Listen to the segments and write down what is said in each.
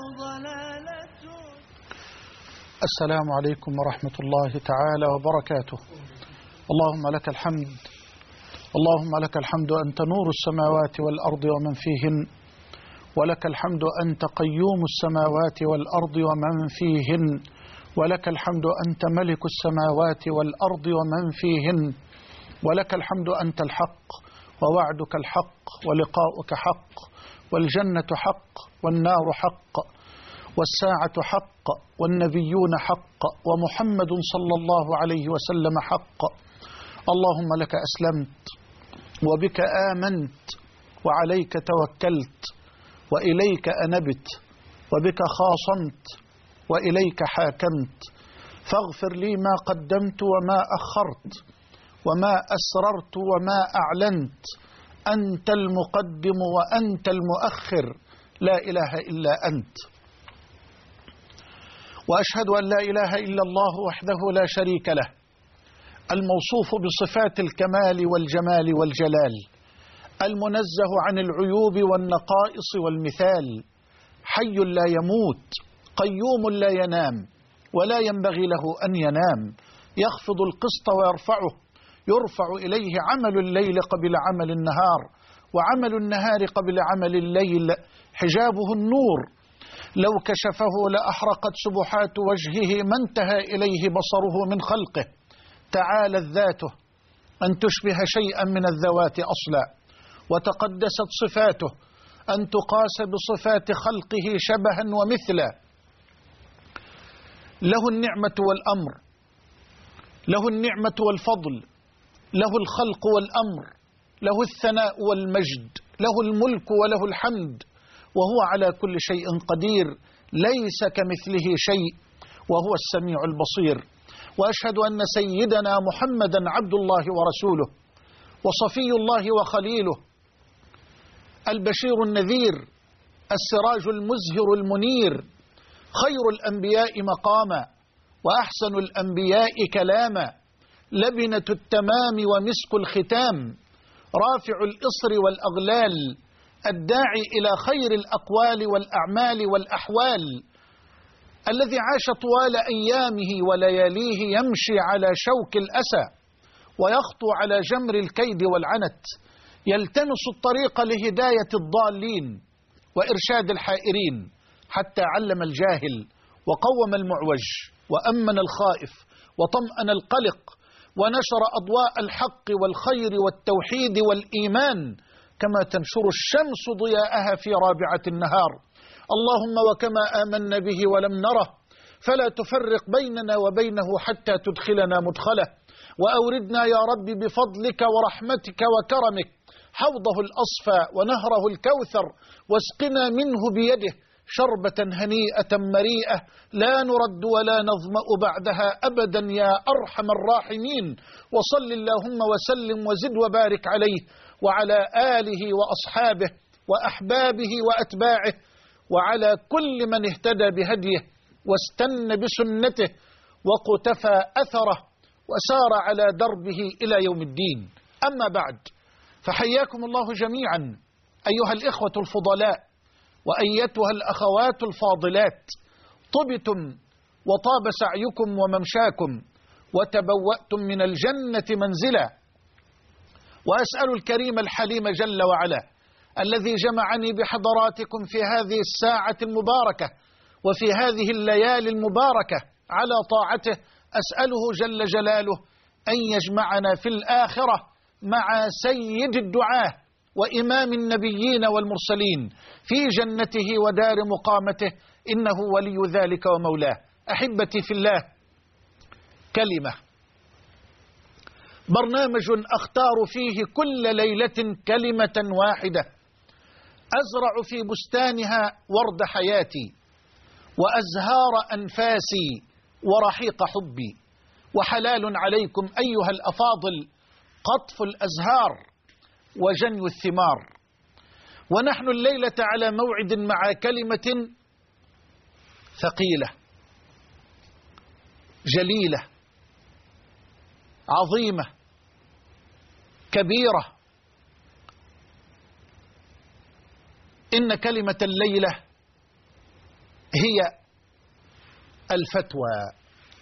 السلام عليكم ورحمة الله تعالى وبركاته. اللهم لك الحمد، اللهم لك الحمد أنت نور السماوات والأرض ومن فيهن، ولك الحمد أنت قيوم السماوات والأرض ومن فيهن، ولك الحمد أنت ملك السماوات والأرض ومن فيهن، ولك الحمد أنت الحق ووعدك الحق ولقاؤك حق والجنة حق والنار حق والساعة حق والنبيون حق ومحمد صلى الله عليه وسلم حق. اللهم لك أسلمت وبك آمنت وعليك توكلت وإليك أنبت وبك خاصمت وإليك حاكمت، فاغفر لي ما قدمت وما أخرت وما أسررت وما أعلنت، أنت المقدم وأنت المؤخر، لا إله إلا أنت. وأشهد أن لا إله إلا الله وحده لا شريك له، الموصوف بصفات الكمال والجمال والجلال، المنزه عن العيوب والنقائص والمثال، حي لا يموت، قيوم لا ينام ولا ينبغي له أن ينام، يخفض القسط ويرفعه، يرفع إليه عمل الليل قبل عمل النهار وعمل النهار قبل عمل الليل، حجابه النور، لو كشفه لأحرقت سبحات وجهه ما انتهى إليه بصره من خلقه، تعالت ذاته أن تشبه شيئا من الذوات أصلا، وتقدست صفاته أن تقاس بصفات خلقه شبها ومثلا، له النعمة والأمر، له النعمة والفضل، له الخلق والأمر، له الثناء والمجد، له الملك وله الحمد، وهو على كل شيء قدير، ليس كمثله شيء، وهو السميع البصير. وأشهد أن سيدنا محمدا عبد الله ورسوله وصفي الله وخليله، البشير النذير، السراج المزهر المنير، خير الأنبياء مقاما وأحسن الأنبياء كلاما، لبنة التمام ومسك الختام، رافع الإصر والأغلال، الداعي إلى خير الأقوال والأعمال والأحوال، الذي عاش طوال أيامه ولياليه يمشي على شوك الأسى ويخطو على جمر الكيد والعنت، يلتمس الطريق لهداية الضالين وإرشاد الحائرين، حتى علم الجاهل وقوم المعوج وأمن الخائف وطمأن القلق، ونشر أضواء الحق والخير والتوحيد والإيمان كما تنشر الشمس ضياءها في رابعة النهار. اللهم وكما آمنا به ولم نره فلا تفرق بيننا وبينه حتى تدخلنا مدخله، وأوردنا يا رب بفضلك ورحمتك وكرمك حوضه الأصفى ونهره الكوثر، واسقنا منه بيده شربة هنيئة مريئة لا نرد ولا نظمأ بعدها أبدا يا أرحم الراحمين. وصل اللهم وسلم وزد وبارك عليه وعلى آله وأصحابه وأحبابه وأتباعه وعلى كل من اهتدى بهديه واستنى بسنته وقتفى أثره وسار على دربه إلى يوم الدين. أما بعد، فحياكم الله جميعا أيها الإخوة الفضلاء وأيتها الأخوات الفاضلات، طبتم وطاب سعيكم وممشاكم وتبوأتم من الجنة منزلا. وأسأل الكريم الحليم جل وعلا الذي جمعني بحضراتكم في هذه الساعة المباركة وفي هذه الليالي المباركة على طاعته، أسأله جل جلاله أن يجمعنا في الآخرة مع سيد الدعاة وإمام النبيين والمرسلين في جنته ودار مقامته، إنه ولي ذلك ومولاه. أحبتي في الله، كلمة، برنامج أختار فيه كل ليلة كلمة واحدة أزرع في بستانها ورد حياتي وأزهار أنفاسي ورحيق حبي. وحلال عليكم أيها الأفاضل قطف الأزهار وجني الثمار. ونحن الليلة على موعد مع كلمة ثقيلة جليلة عظيمة كبيرة. إن كلمة الليلة هي الفتوى.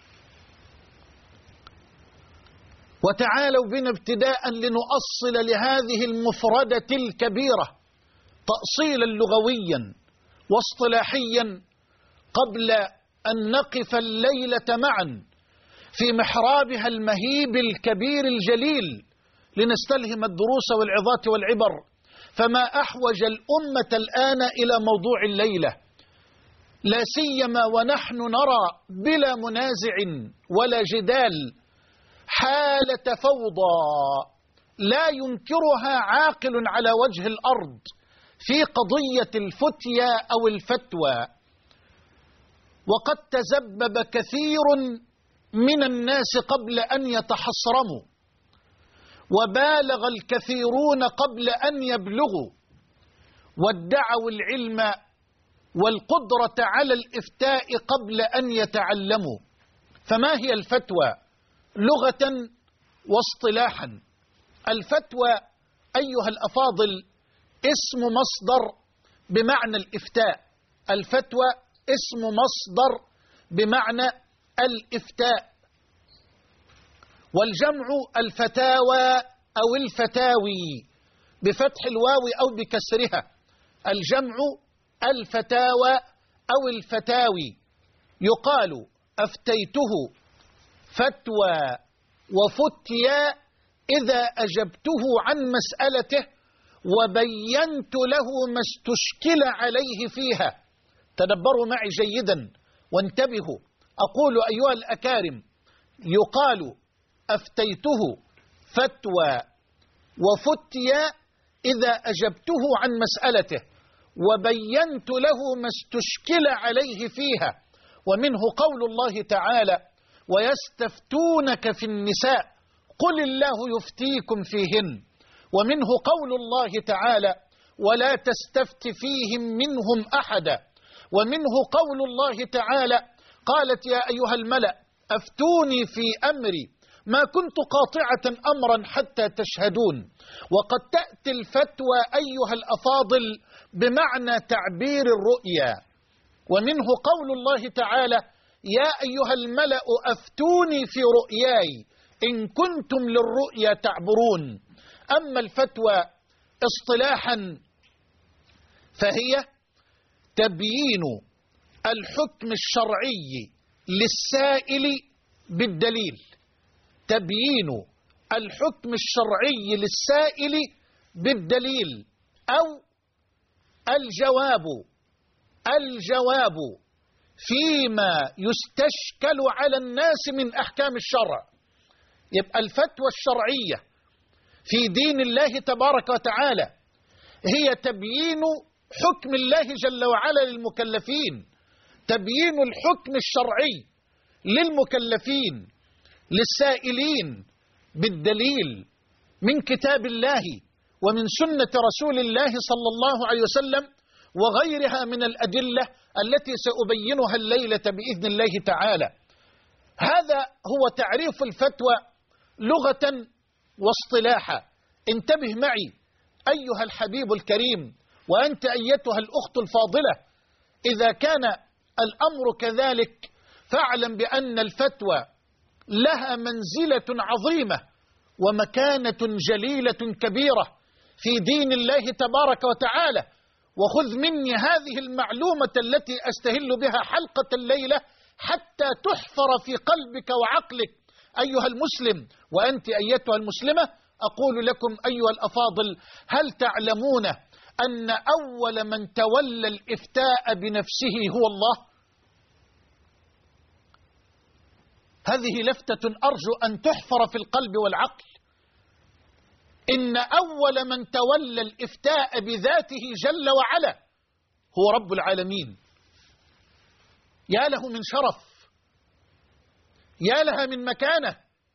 وتعالوا بنا ابتداء لنؤصل لهذه المفردة الكبيرة تأصيلا لغويا واصطلاحيا قبل أن نقف الليلة معا في محرابها المهيب الكبير الجليل لنستلهم الدروس والعظات والعبر. فما أحوج الأمة الآن إلى موضوع الليلة، لا سيما ونحن نرى بلا منازع ولا جدال حالة فوضى لا ينكرها عاقل على وجه الأرض في قضية الفتيا أو الفتوى. وقد تزبب كثير من الناس قبل أن يتحصرموا، وبالغ الكثيرون قبل أن يبلغوا، وادعوا العلم والقدرة على الإفتاء قبل أن يتعلموا. فما هي الفتوى لغة واصطلاحا؟ الفتوى أيها الأفاضل اسم مصدر بمعنى الإفتاء. الفتوى اسم مصدر بمعنى الإفتاء، والجمع الفتاوى أو الفتاوي بفتح الواو أو بكسرها. الجمع الفتاوى أو الفتاوي. يقال أفتيته فتوى وفتيا إذا أجبته عن مسألته وبينت له ما استشكل عليه فيها. تدبروا معي جيدا وانتبهوا. أقول أيها الأكارم، يقال أفتيته فتوى وفتيا إذا أجبته عن مسألته وبينت له ما استشكل عليه فيها. ومنه قول الله تعالى: ويستفتونك في النساء قل الله يفتيكم فيهن. ومنه قول الله تعالى: ولا تستفت فيهم منهم أحدا. ومنه قول الله تعالى: قالت يا أيها الملأ أفتوني في أمري ما كنت قاطعة أمرا حتى تشهدون. وقد تأتي الفتوى أيها الأفاضل بمعنى تعبير الرؤيا. ومنه قول الله تعالى: يا أيها الملأ أفتوني في رؤياي إن كنتم للرؤيا تعبرون. أما الفتوى اصطلاحا فهي تبيين الحكم الشرعي للسائل بالدليل. تبيين الحكم الشرعي للسائل بالدليل، أو الجواب فيما يستشكل على الناس من أحكام الشرع. يبقى الفتوى الشرعية في دين الله تبارك وتعالى هي تبيين حكم الله جل وعلا للمكلفين، تبيين الحكم الشرعي للمكلفين للسائلين بالدليل من كتاب الله ومن سنة رسول الله صلى الله عليه وسلم وغيرها من الأدلة التي سأبينها الليلة بإذن الله تعالى. هذا هو تعريف الفتوى لغة واصطلاحا. انتبه معي أيها الحبيب الكريم، وأنت أيتها الأخت الفاضلة، إذا كان الأمر كذلك فاعلم بأن الفتوى لها منزلة عظيمة ومكانة جليلة كبيرة في دين الله تبارك وتعالى. وخذ مني هذه المعلومة التي أستهل بها حلقة الليلة حتى تحفر في قلبك وعقلك أيها المسلم، وأنت أيتها المسلمة. أقول لكم أيها الأفاضل، هل تعلمون أن أول من تولى الإفتاء بنفسه هو الله؟ هذه لفتة أرجو أن تحفر في القلب والعقل. إن أول من تولى الإفتاء بذاته جل وعلا هو رب العالمين. يا له من شرف، يا لها من مكانة.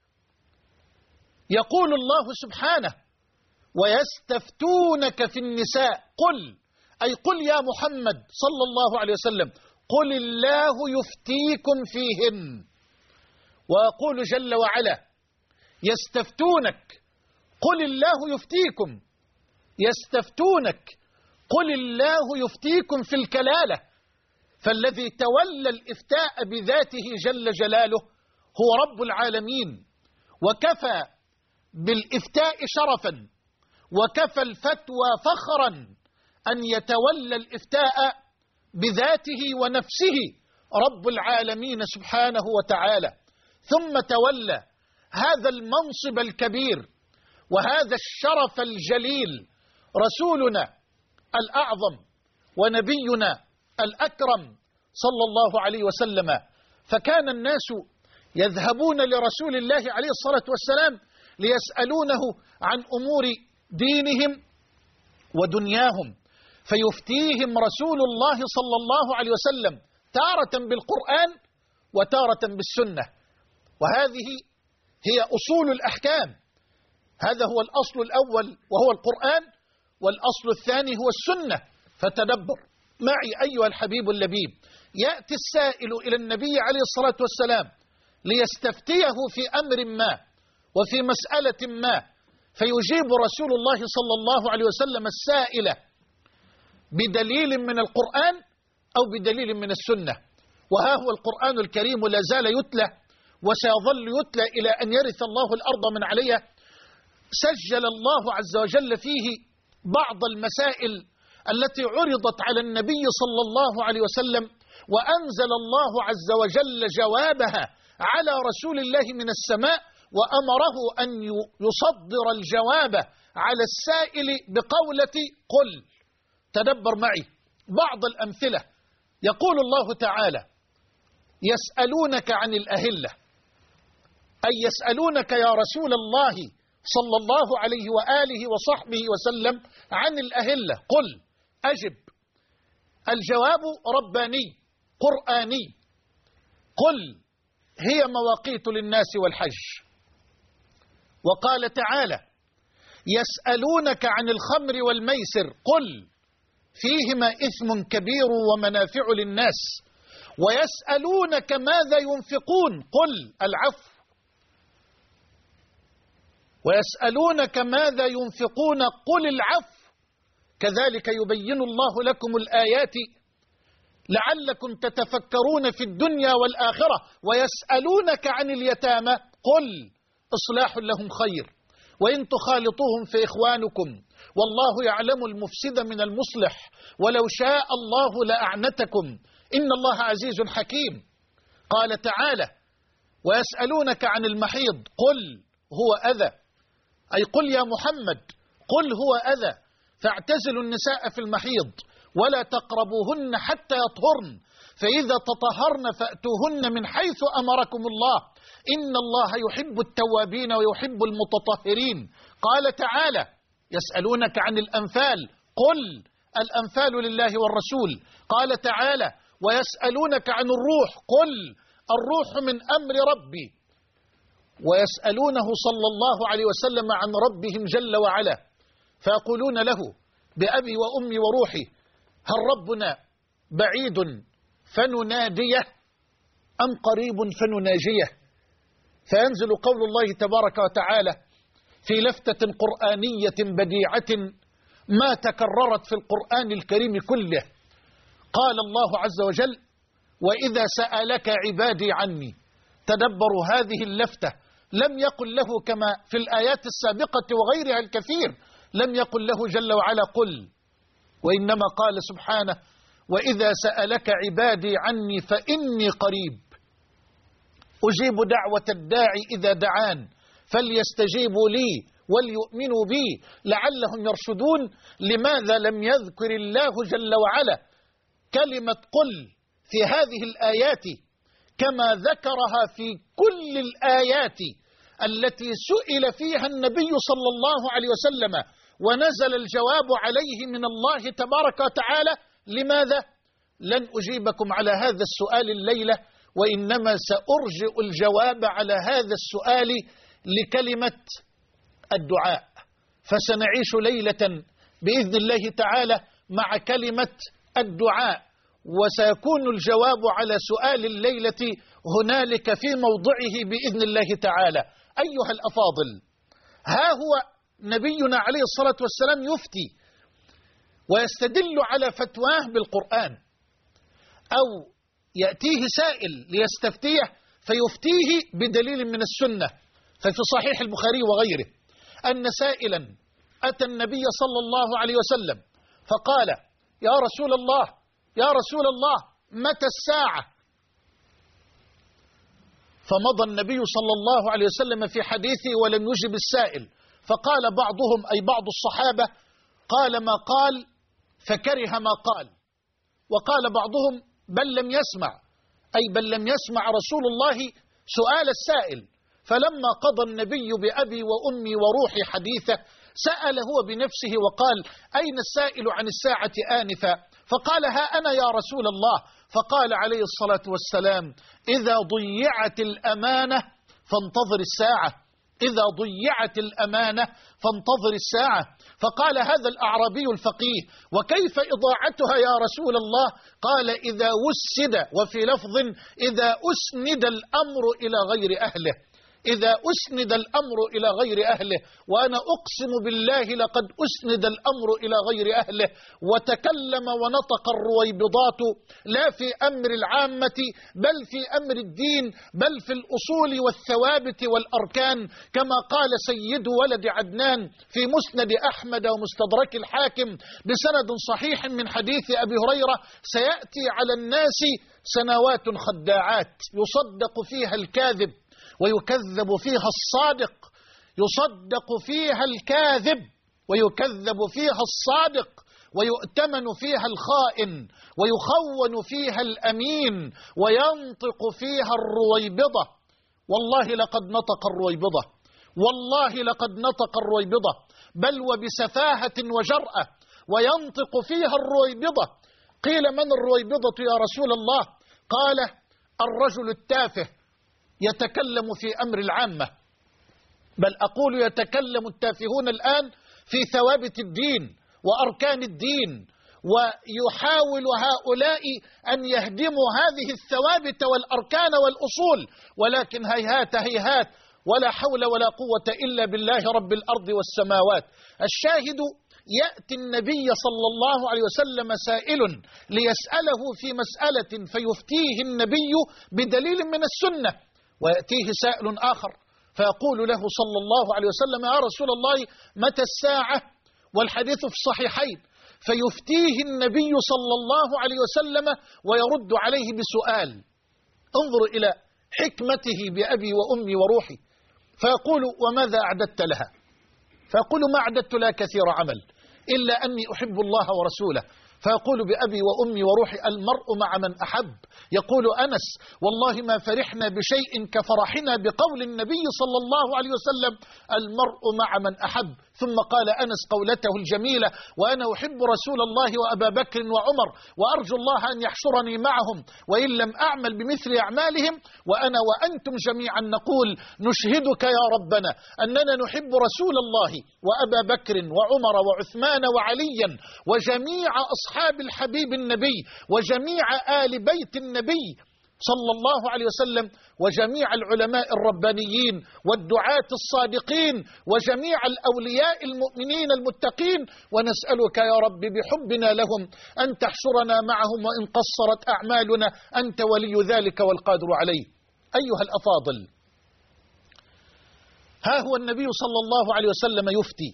يقول الله سبحانه: ويستفتونك في النساء قل، أي قل يا محمد صلى الله عليه وسلم، قل الله يفتيكم فيهن. ويقول جل وعلا: يستفتونك قل الله يفتيكم. يستفتونك قل الله يفتيكم في الكلالة، فالذي تولى الإفتاء بذاته جل جلاله هو رب العالمين، وكفى بالإفتاء شرفا وكفى الفتوى فخرا أن يتولى الإفتاء بذاته ونفسه رب العالمين سبحانه وتعالى. ثم تولى هذا المنصب الكبير وهذا الشرف الجليل رسولنا الأعظم ونبينا الأكرم صلى الله عليه وسلم. فكان الناس يذهبون لرسول الله عليه الصلاة والسلام ليسألونه عن أمور دينهم ودنياهم، فيفتيهم رسول الله صلى الله عليه وسلم تارة بالقرآن وتارة بالسنة، وهذه هي أصول الأحكام. هذا هو الأصل الأول وهو القرآن، والأصل الثاني هو السنة. فتدبر معي أيها الحبيب اللبيب، يأتي السائل إلى النبي عليه الصلاة والسلام ليستفتيه في أمر ما وفي مسألة ما، فيجيب رسول الله صلى الله عليه وسلم السائل بدليل من القرآن أو بدليل من السنة. وها هو القرآن الكريم لا زال يتلى وسيظل يتلى إلى أن يرث الله الأرض من عليها. سجل الله عز وجل فيه بعض المسائل التي عرضت على النبي صلى الله عليه وسلم، وأنزل الله عز وجل جوابها على رسول الله من السماء، وأمره أن يصدر الجواب على السائل بقولة قل. تدبر معي بعض الأمثلة. يقول الله تعالى: يسألونك عن الأهلة، أي يسألونك يا رسول الله صلى الله عليه وآله وصحبه وسلم عن الأهلة، قل أجب. الجواب رباني قرآني. قل هي مواقيت للناس والحج. وقال تعالى: يسألونك عن الخمر والميسر، قل فيهما إثم كبير ومنافع للناس. ويسألونك ماذا ينفقون، قل العفو. ويسألونك ماذا ينفقون، قل العفو. كذلك يبين الله لكم الآيات لعلكم تتفكرون في الدنيا والآخرة. ويسألونك عن اليتامى، قل إصلاح لهم خير وإن تخالطوهم فإخوانكم والله يعلم المفسد من المصلح ولو شاء الله لأعنتكم إن الله عزيز حكيم. قال تعالى: ويسألونك عن المحيض، قل هو أذى، أي قل يا محمد قل هو أذى فاعتزلوا النساء في المحيض ولا تقربوهن حتى يطهرن فإذا تطهرن فأتوهن من حيث أمركم الله إن الله يحب التوابين ويحب المتطهرين. قال تعالى: يسألونك عن الأنفال، قل الأنفال لله والرسول. قال تعالى: ويسألونك عن الروح، قل الروح من أمر ربي. ويسألونه صلى الله عليه وسلم عن ربهم جل وعلا فيقولون له: بأبي وأمي وروحي هل ربنا بعيد فنناديه أم قريب فنناجيه؟ فينزل قول الله تبارك وتعالى في لفتة قرآنية بديعة ما تكررت في القرآن الكريم كله. قال الله عز وجل: وإذا سألك عبادي عني. تدبروا هذه اللفتة، لم يقل له كما في الآيات السابقة وغيرها الكثير، لم يقل له جل وعلا قل، وإنما قال سبحانه: وإذا سألك عبادي عني فإني قريب أجيب دعوة الداعي إذا دعان فليستجيبوا لي وليؤمنوا بي لعلهم يرشدون. لماذا لم يذكر الله جل وعلا كلمة قل في هذه الآيات كما ذكرها في كل الآيات التي سئل فيها النبي صلى الله عليه وسلم ونزل الجواب عليه من الله تبارك وتعالى؟ لماذا؟ لن أجيبكم على هذا السؤال الليلة، وإنما سأرجئ الجواب على هذا السؤال لكلمة الدعاء، فسنعيش ليلة بإذن الله تعالى مع كلمة الدعاء، وسيكون الجواب على سؤال الليلة هنالك في موضعه بإذن الله تعالى. أيها الأفاضل، ها هو نبينا عليه الصلاة والسلام يفتي ويستدل على فتواه بالقرآن. أو يأتيه سائل ليستفتيه فيفتيه بدليل من السنة. ففي صحيح البخاري وغيره أن سائلا أتى النبي صلى الله عليه وسلم فقال: يا رسول الله يا رسول الله متى الساعة؟ فمضى النبي صلى الله عليه وسلم في حديثه ولم يجب السائل، فقال بعضهم أي بعض الصحابة: قال ما قال فكره ما قال. وقال بعضهم: بل لم يسمع، أي بل لم يسمع رسول الله سؤال السائل. فلما قضى النبي بأبي وأمي وروحي حديثه سأل هو بنفسه وقال: أين السائل عن الساعة آنفا؟ فقال: ها أنا يا رسول الله. فقال عليه الصلاة والسلام: إذا ضيعت الأمانة فانتظر الساعة، إذا ضيعت الأمانة فانتظر الساعة. فقال هذا الأعرابي الفقيه: وكيف إضاعتها يا رسول الله؟ قال: إذا وسد، وفي لفظ إذا أسند الأمر إلى غير أهله، إذا أسند الأمر إلى غير أهله. وأنا أقسم بالله لقد أسند الأمر إلى غير أهله، وتكلم ونطق الرويبضات لا في أمر العامة بل في أمر الدين، بل في الأصول والثوابت والأركان، كما قال سيد ولد عدنان في مسند أحمد ومستدرك الحاكم بسند صحيح من حديث أبي هريرة: سيأتي على الناس سنوات خداعات يصدق فيها الكاذب ويكذب فيها الصادق، يصدق فيها الكاذب ويكذب فيها الصادق، ويؤتمن فيها الخائن ويخون فيها الأمين، وينطق فيها الرويبضة. والله لقد نطق الرويبضة، والله لقد نطق الرويبضة، بل وبسفاهة وجرأة، وينطق فيها الرويبضة. قيل: من الرويبضة يا رسول الله؟ قال: الرجل التافه يتكلم في أمر العامة، بل أقول يتكلم التافهون الآن في ثوابت الدين وأركان الدين، ويحاول هؤلاء أن يهدموا هذه الثوابت والأركان والأصول، ولكن هيهات هيهات ولا حول ولا قوة إلا بالله رب الأرض والسماوات. الشاهد: يأتي النبي صلى الله عليه وسلم سائل ليسأله في مسألة فيفتيه النبي بدليل من السنة، ويأتيه سائل آخر فيقول له صلى الله عليه وسلم: يا رسول الله متى الساعة؟ والحديث في الصحيحين. فيفتيه النبي صلى الله عليه وسلم ويرد عليه بسؤال. انظر إلى حكمته بأبي وأمي وروحي. فيقول: وماذا أعددت لها؟ فيقول: ما أعددت لها كثير عمل إلا أني أحب الله ورسوله. فيقول: بأبي وأمي وروحي المرء مع من أحب. يقول أنس: والله ما فرحنا بشيء كفرحنا بقول النبي صلى الله عليه وسلم: المرء مع من أحب. ثم قال أنس قولته الجميلة: وأنا أحب رسول الله وأبا بكر وعمر، وأرجو الله أن يحشرني معهم وإن لم أعمل بمثل أعمالهم، وأنا وأنتم جميعا نقول: نشهدك يا ربنا أننا نحب رسول الله وأبا بكر وعمر وعثمان وعليا وجميع أصحاب الحبيب النبي وجميع آل بيت النبي صلى الله عليه وسلم، وجميع العلماء الربانيين والدعاة الصادقين وجميع الأولياء المؤمنين المتقين، ونسألك يا رب بحبنا لهم أن تحشرنا معهم وإن قصرت أعمالنا، أنت ولي ذلك والقادر عليه. أيها الأفاضل، ها هو النبي صلى الله عليه وسلم يفتي،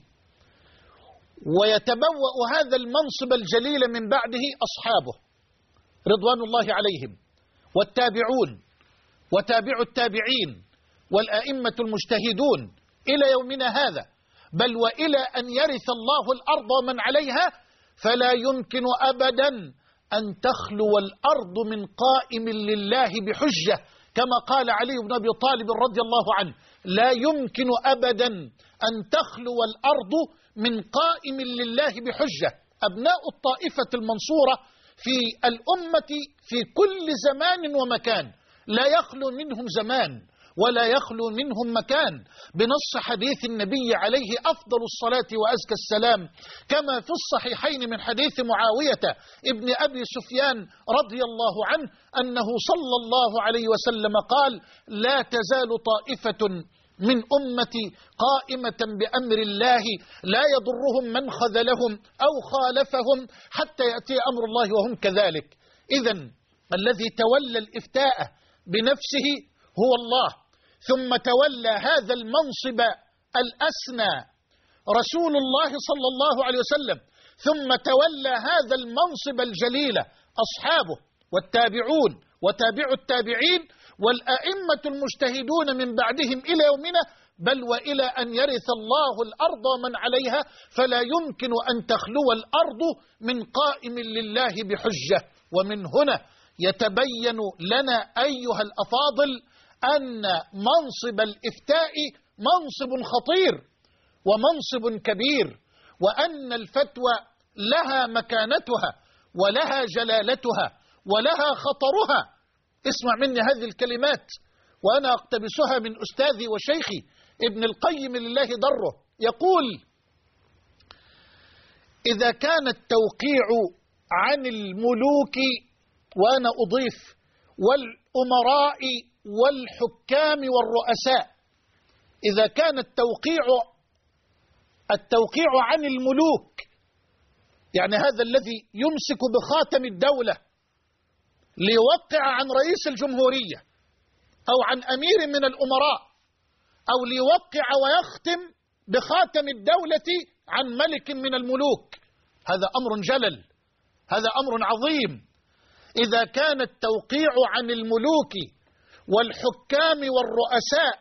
ويتبوأ هذا المنصب الجليل من بعده أصحابه رضوان الله عليهم، والتابعون وتابع التابعين والأئمة المجتهدون إلى يومنا هذا، بل وإلى أن يرث الله الأرض ومن عليها. فلا يمكن أبدا أن تخلو الأرض من قائم لله بحجة، كما قال علي بن أبي طالب رضي الله عنه: لا يمكن أبدا أن تخلو الأرض من قائم لله بحجة. أبناء الطائفة المنصورة في الأمة في كل زمان ومكان، لا يخلو منهم زمان ولا يخلو منهم مكان، بنص حديث النبي عليه أفضل الصلاة وأزكى السلام، كما في الصحيحين من حديث معاوية ابن أبي سفيان رضي الله عنه أنه صلى الله عليه وسلم قال: لا تزال طائفة من أمتي قائمة بأمر الله لا يضرهم من خذلهم أو خالفهم حتى يأتي أمر الله وهم كذلك. إذن الذي تولى الإفتاء بنفسه هو الله، ثم تولى هذا المنصب الأسنى رسول الله صلى الله عليه وسلم، ثم تولى هذا المنصب الجليل أصحابه والتابعون وتابع التابعين والأئمة المجتهدون من بعدهم إلى يومنا، بل وإلى أن يرث الله الأرض ومن عليها، فلا يمكن أن تخلو الأرض من قائم لله بحجة. ومن هنا يتبين لنا أيها الأفاضل أن منصب الإفتاء منصب خطير ومنصب كبير، وأن الفتوى لها مكانتها ولها جلالتها ولها خطرها. اسمع مني هذه الكلمات وأنا أقتبسها من أستاذي وشيخي ابن القيم لله ضره، يقول: إذا كان التوقيع عن الملوك، وأنا أضيف والأمراء والحكام والرؤساء، إذا كان التوقيع عن الملوك، يعني هذا الذي يمسك بخاتم الدولة ليوقع عن رئيس الجمهورية أو عن أمير من الأمراء، أو ليوقع ويختم بخاتم الدولة عن ملك من الملوك، هذا أمر جلل، هذا أمر عظيم. إذا كان التوقيع عن الملوك والحكام والرؤساء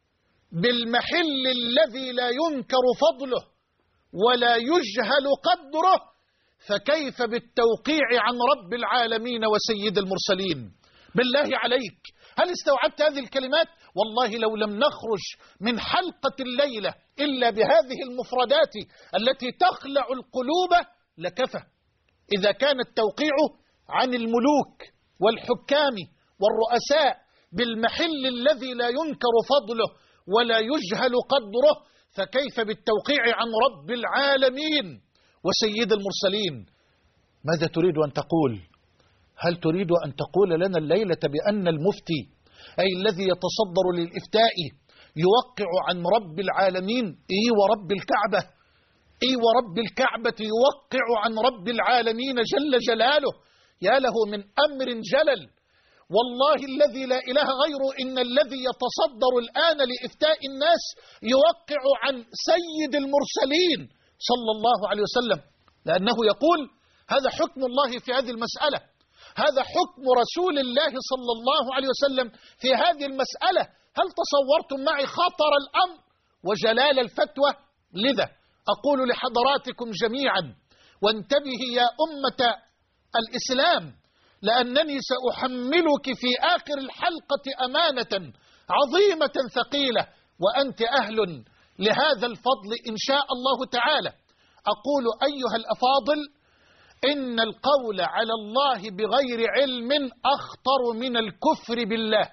بالمحل الذي لا ينكر فضله ولا يجهل قدره، فكيف بالتوقيع عن رب العالمين وسيد المرسلين؟ بالله عليك، هل استوعبت هذه الكلمات؟ والله لو لم نخرج من حلقة الليلة إلا بهذه المفردات التي تخلع القلوب لكفى. إذا كان التوقيع عن الملوك والحكام والرؤساء بالمحل الذي لا ينكر فضله ولا يجهل قدره، فكيف بالتوقيع عن رب العالمين وسيد المرسلين؟ ماذا تريد أن تقول؟ هل تريد أن تقول لنا الليلة بأن المفتي أي الذي يتصدر للإفتاء يوقع عن رب العالمين؟ إيه ورب الكعبة، إيه ورب الكعبة يوقع عن رب العالمين جل جلاله؟ يا له من أمر جلل، والله الذي لا إله غيره إن الذي يتصدر الآن لإفتاء الناس يوقع عن سيد المرسلين صلى الله عليه وسلم، لأنه يقول هذا حكم الله في هذه المسألة، هذا حكم رسول الله صلى الله عليه وسلم في هذه المسألة. هل تصورتم معي خطر الأمر وجلال الفتوى؟ لذا أقول لحضراتكم جميعا، وانتبهي يا أمة الإسلام، لأنني سأحملك في آخر الحلقة أمانة عظيمة ثقيلة، وأنت أهل لهذا الفضل إن شاء الله تعالى. أقول أيها الأفاضل: إن القول على الله بغير علم أخطر من الكفر بالله.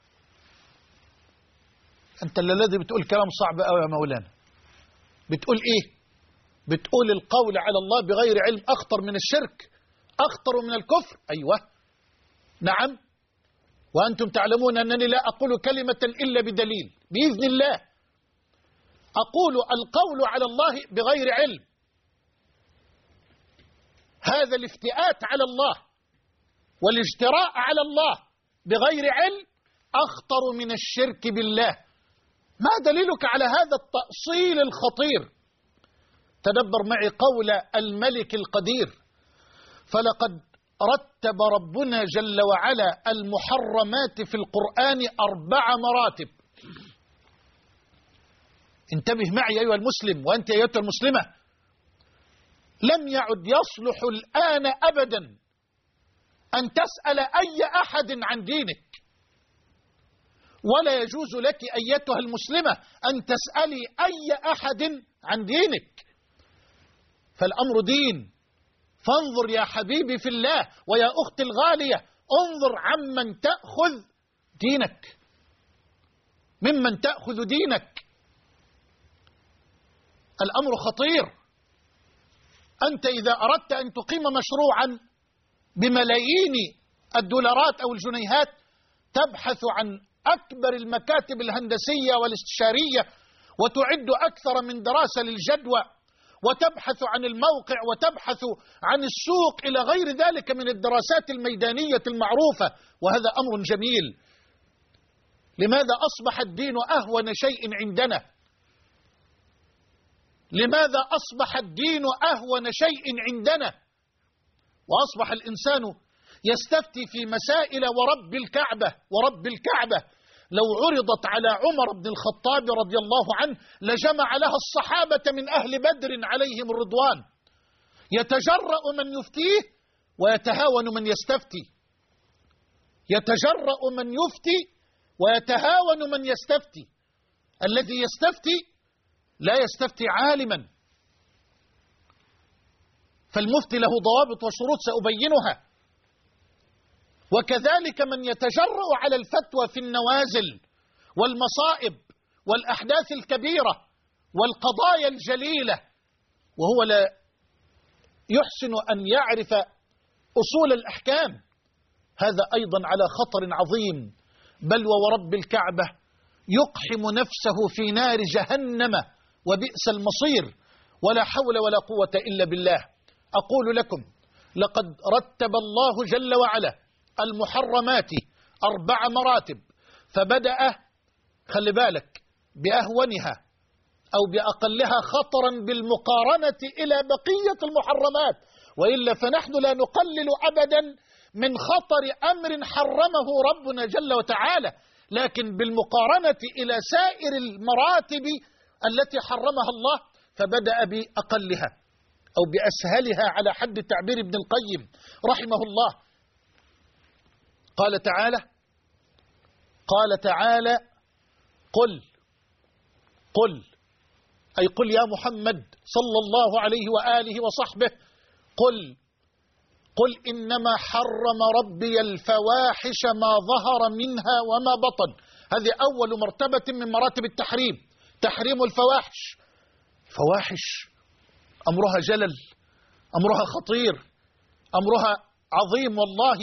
أنت الذي بتقول كلام صعب أوي يا مولانا، بتقول إيه؟ بتقول القول على الله بغير علم أخطر من الشرك، أخطر من الكفر. أيوة نعم، وأنتم تعلمون أنني لا أقول كلمة إلا بدليل بإذن الله. أقول القول على الله بغير علم، هذا الافتئات على الله والاجتراء على الله بغير علم أخطر من الشرك بالله. ما دليلك على هذا التأصيل الخطير؟ تدبر معي قول الملك القدير: فلقد رتب ربنا جل وعلا المحرمات في القرآن 4 مراتب. انتبه معي أيها المسلم وأنت أيها المسلمة، لم يعد يصلح الآن أبدا أن تسأل أي أحد عن دينك، ولا يجوز لك أيتها المسلمة أن تسألي أي أحد عن دينك، فالأمر دين. فانظر يا حبيبي في الله ويا أختي الغالية، انظر عمن تأخذ دينك، ممن تأخذ دينك. الأمر خطير. أنت إذا أردت أن تقيم مشروعا بملايين الدولارات أو الجنيهات تبحث عن أكبر المكاتب الهندسية والاستشارية، وتعد أكثر من دراسة للجدوى، وتبحث عن الموقع وتبحث عن السوق إلى غير ذلك من الدراسات الميدانية المعروفة، وهذا أمر جميل. لماذا أصبح الدين أهون شيء عندنا؟ لماذا أصبح الدين أهون شيء عندنا؟ وأصبح الإنسان يستفتي في مسائل ورب الكعبة لو عرضت على عمر بن الخطاب رضي الله عنه لجمع لها الصحابة من أهل بدر عليهم الرضوان، يتجرأ من يفتيه ويتهاون من يستفتي، يتجرأ من يفتي ويتهاون من يستفتي. الذي يستفتي لا يستفتي عالما، فالمفتي له ضوابط وشروط سأبينها. وكذلك من يتجرأ على الفتوى في النوازل والمصائب والأحداث الكبيرة والقضايا الجليلة وهو لا يحسن أن يعرف أصول الأحكام، هذا أيضا على خطر عظيم، بل ورب الكعبة يقحم نفسه في نار جهنم وبئس المصير، ولا حول ولا قوة إلا بالله. أقول لكم لقد رتب الله جل وعلا المحرمات 4 مراتب، فبدأ خلي بالك بأهونها أو بأقلها خطرا بالمقارنة إلى بقية المحرمات، وإلا فنحن لا نقلل أبدا من خطر أمر حرمه ربنا جل وتعالى، لكن بالمقارنة إلى سائر المراتب التي حرمها الله فبدأ بأقلها أو بأسهلها على حد تعبير ابن القيم رحمه الله. قال تعالى قل أي قل يا محمد صلى الله عليه وآله وصحبه قل إنما حرم ربي الفواحش ما ظهر منها وما بطن. هذه أول مرتبة من مراتب التحريم، تحريم الفواحش. فواحش أمرها جلل، أمرها خطير، أمرها عظيم والله.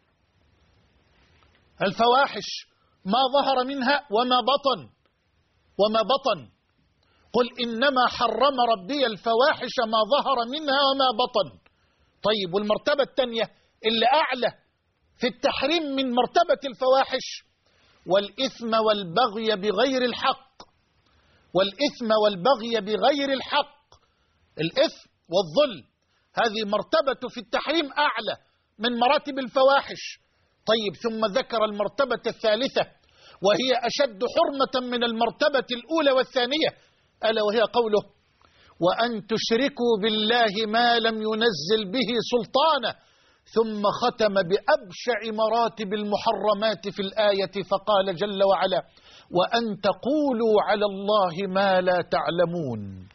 الفواحش ما ظهر منها وما بطن. قل إنما حرم ربي الفواحش ما ظهر منها وما بطن. طيب، والمرتبة الثانية اللي أعلى في التحريم من مرتبة الفواحش، والإثم والبغي بغير الحق. والإثم والبغي بغير الحق، الإثم والظلم، هذه مرتبة في التحريم أعلى من مراتب الفواحش. طيب، ثم ذكر المرتبة الثالثة وهي أشد حرمة من المرتبة الأولى والثانية، ألا وهي قوله وأن تشركوا بالله ما لم ينزل به سلطانا، ثم ختم بأبشع مراتب المحرمات في الآية فقال جل وعلا وأن تقولوا على الله ما لا تعلمون.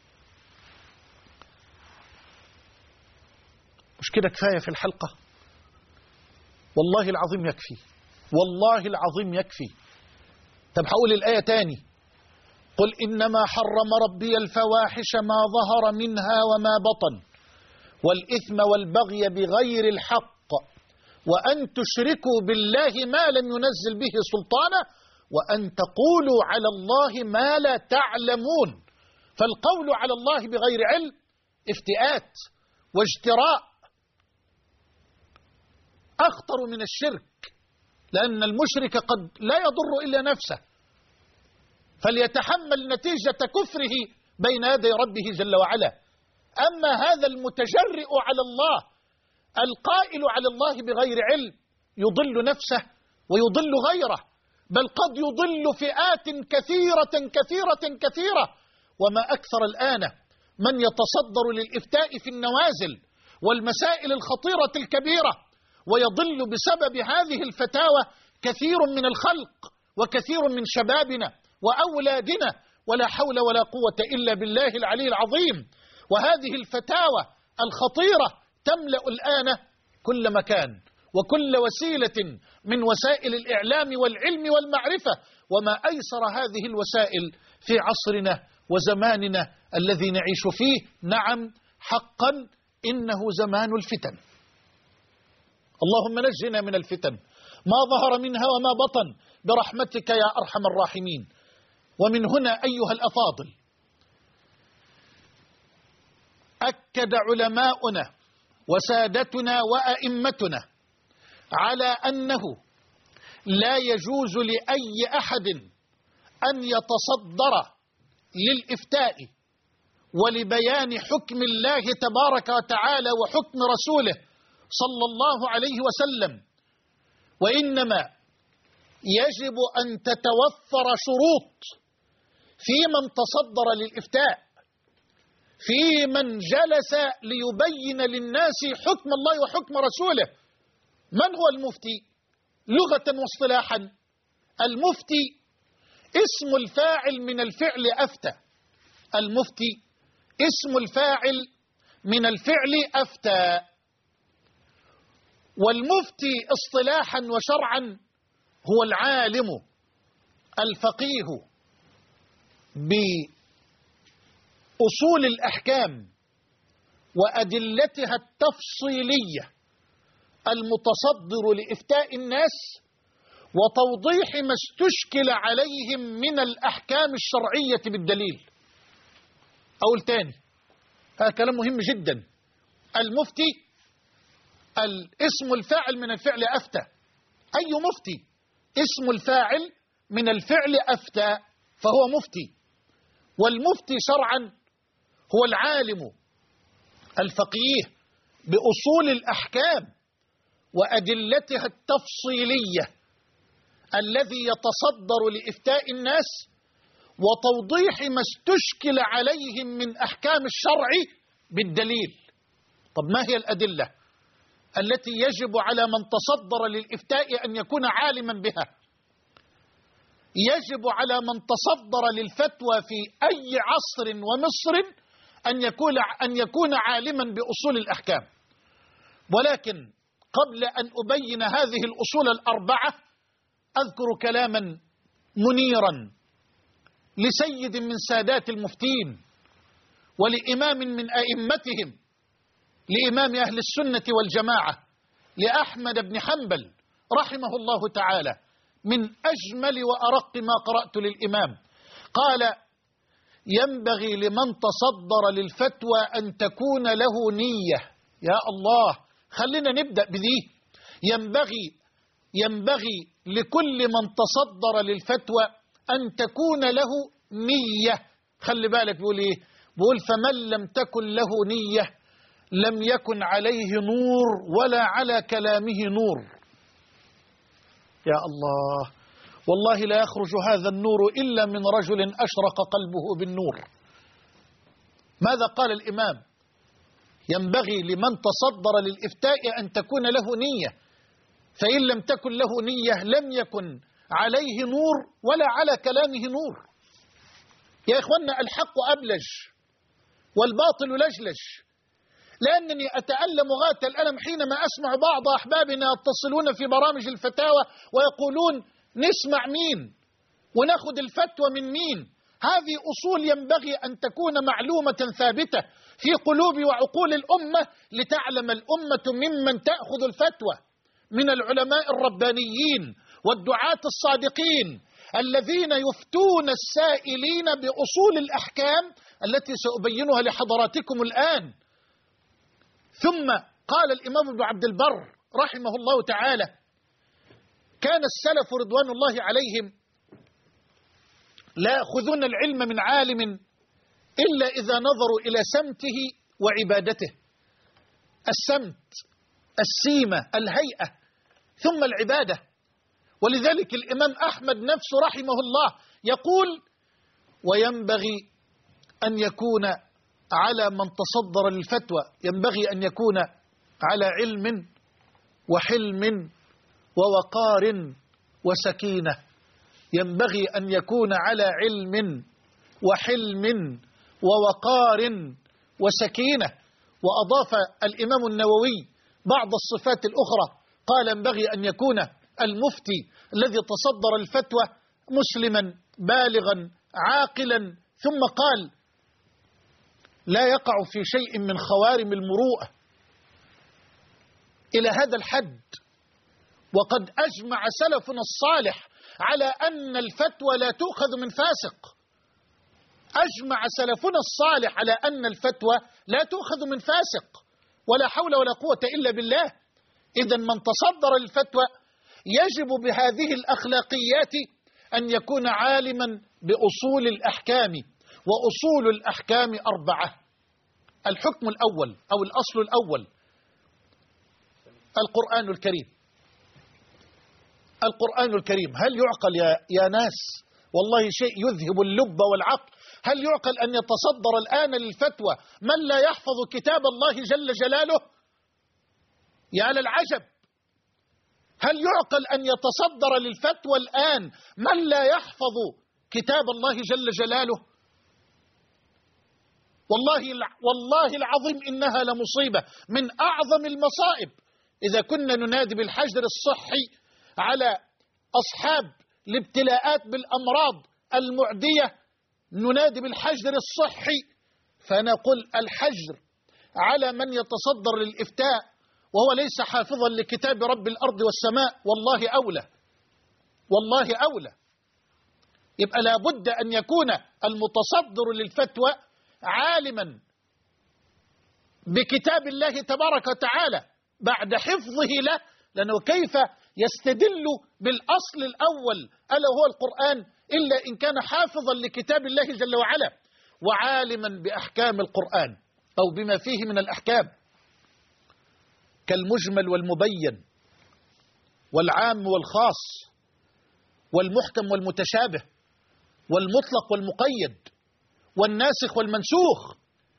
مش كده كفاية في الحلقة؟ والله العظيم يكفي، والله العظيم يكفي. طب هقول الآية تاني، قل إنما حرم ربي الفواحش ما ظهر منها وما بطن والإثم والبغي بغير الحق وأن تشركوا بالله ما لم ينزل به سلطانا وأن تقولوا على الله ما لا تعلمون. فالقول على الله بغير علم افتئات واجتراء، أخطر من الشرك، لأن المشرك قد لا يضر إلا نفسه، فليتحمل نتيجة كفره بين يدي ربه جل وعلا. أما هذا المتجرئ على الله القائل على الله بغير علم يضل نفسه ويضل غيره، بل قد يضل فئات كثيرة. وما أكثر الآن من يتصدر للإفتاء في النوازل والمسائل الخطيرة الكبيرة ويضل بسبب هذه الفتاوى كثير من الخلق وكثير من شبابنا وأولادنا، ولا حول ولا قوة إلا بالله العلي العظيم. وهذه الفتاوى الخطيرة تملأ الآن كل مكان وكل وسيلة من وسائل الإعلام والعلم والمعرفة، وما أيسر هذه الوسائل في عصرنا وزماننا الذي نعيش فيه. نعم حقا إنه زمان الفتن، اللهم نجنا من الفتن ما ظهر منها وما بطن برحمتك يا أرحم الراحمين. ومن هنا أيها الأفاضل أكد علماؤنا وسادتنا وأئمتنا على أنه لا يجوز لأي أحد أن يتصدر للإفتاء ولبيان حكم الله تبارك وتعالى وحكم رسوله صلى الله عليه وسلم، وإنما يجب أن تتوفر شروط في من تصدر للإفتاء، في من جلس ليبين للناس حكم الله وحكم رسوله. من هو المفتي لغة واصطلاحا؟ المفتي اسم الفاعل من الفعل أفتى. المفتي اسم الفاعل من الفعل أفتى. والمفتي اصطلاحا وشرعا هو العالم الفقيه بأصول الأحكام وأدلتها التفصيلية المتصدر لإفتاء الناس وتوضيح ما استشكل عليهم من الأحكام الشرعية بالدليل. أقول تاني، هذا كلام مهم جدا. المفتي الاسم الفاعل من الفعل أفتى. أي مفتي اسم الفاعل من الفعل أفتى فهو مفتي. والمفتي شرعا هو العالم الفقيه بأصول الأحكام وأدلتها التفصيلية الذي يتصدر لإفتاء الناس وتوضيح ما استشكل عليهم من أحكام الشرع بالدليل. طب ما هي الأدلة التي يجب على من تصدر للإفتاء أن يكون عالما بها؟ يجب على من تصدر للفتوى في أي عصر ومصر أن يكون عالما بأصول الأحكام. ولكن قبل أن أبين هذه الأصول الأربعة أذكر كلاما منيرا لسيد من سادات المفتين ولإمام من أئمتهم، لإمام أهل السنة والجماعة، لأحمد بن حنبل رحمه الله تعالى، من أجمل وأرق ما قرأت للإمام. قال: ينبغي لمن تصدر للفتوى أن تكون له نية. يا الله، خلينا نبدأ بذي. ينبغي لكل من تصدر للفتوى أن تكون له نية. خلي بالك بيقول إيه؟ بيقول: فمن لم تكن له نية لم يكن عليه نور ولا على كلامه نور. يا الله، والله لا يخرج هذا النور إلا من رجل أشرق قلبه بالنور. ماذا قال الإمام؟ ينبغي لمن تصدر للإفتاء أن تكون له نية، فإن لم تكن له نية لم يكن عليه نور ولا على كلامه نور. يا إخوانا، الحق أبلج والباطل لجلج، لأنني أتألم غاية الألم حينما أسمع بعض أحبابنا يتصلون في برامج الفتاوى ويقولون: نسمع مين وناخد الفتوى من مين؟ هذه أصول ينبغي أن تكون معلومة ثابتة في قلوب وعقول الأمة، لتعلم الأمة ممن تأخذ الفتوى، من العلماء الربانيين والدعاة الصادقين الذين يفتون السائلين بأصول الأحكام التي سأبينها لحضراتكم الآن. ثم قال الإمام ابن عبد البر رحمه الله تعالى: كان السلف رضوان الله عليهم لا يأخذون العلم من عالم إلا إذا نظروا إلى سمته وعبادته. السمت، السيمة، الهيئة، ثم العبادة. ولذلك الإمام أحمد نفسه رحمه الله يقول: وينبغي أن يكون على من تصدر للفتوى، ينبغي أن يكون على علم وحلم ووقار وسكينة. ينبغي أن يكون على علم وحلم ووقار وسكينة. وأضاف الإمام النووي بعض الصفات الأخرى، قال: ينبغي أن يكون المفتي الذي تصدر الفتوى مسلما بالغا عاقلا. ثم قال: لا يقع في شيء من خوارم المروءة. إلى هذا الحد وقد أجمع سلفنا الصالح على أن الفتوى لا تؤخذ من فاسق. أجمع سلفنا الصالح على أن الفتوى لا تؤخذ من فاسق، ولا حول ولا قوة إلا بالله. إذا من تصدر للفتوى يجب بهذه الأخلاقيات أن يكون عالما بأصول الأحكام، وأصول الأحكام 4. الحكم الأول أو الأصل الأول القرآن الكريم. القرآن الكريم، هل يعقل يا ناس؟ والله شيء يذهب اللب والعقل. هل يعقل أن يتصدر الآن للفتوى من لا يحفظ كتاب الله جل جلاله؟ يا للعجب. هل يعقل أن يتصدر للفتوى الآن من لا يحفظ كتاب الله جل جلاله؟ والله العظيم إنها لمصيبة من أعظم المصائب. إذا كنا ننادي بالحجر الصحي على أصحاب الابتلاءات بالأمراض المعدية، ننادي بالحجر الصحي، فنقول الحجر على من يتصدر للإفتاء وهو ليس حافظا لكتاب رب الأرض والسماء، والله أولى، والله أولى. يبقى لابد أن يكون المتصدر للفتوى عالما بكتاب الله تبارك وتعالى بعد حفظه له، لأنه كيف يستدل بالأصل الأول ألا هو القرآن إلا إن كان حافظا لكتاب الله جل وعلا وعالما بأحكام القرآن أو بما فيه من الأحكام كالمجمل والمبين والعام والخاص والمحكم والمتشابه والمطلق والمقيد والناسخ والمنسوخ.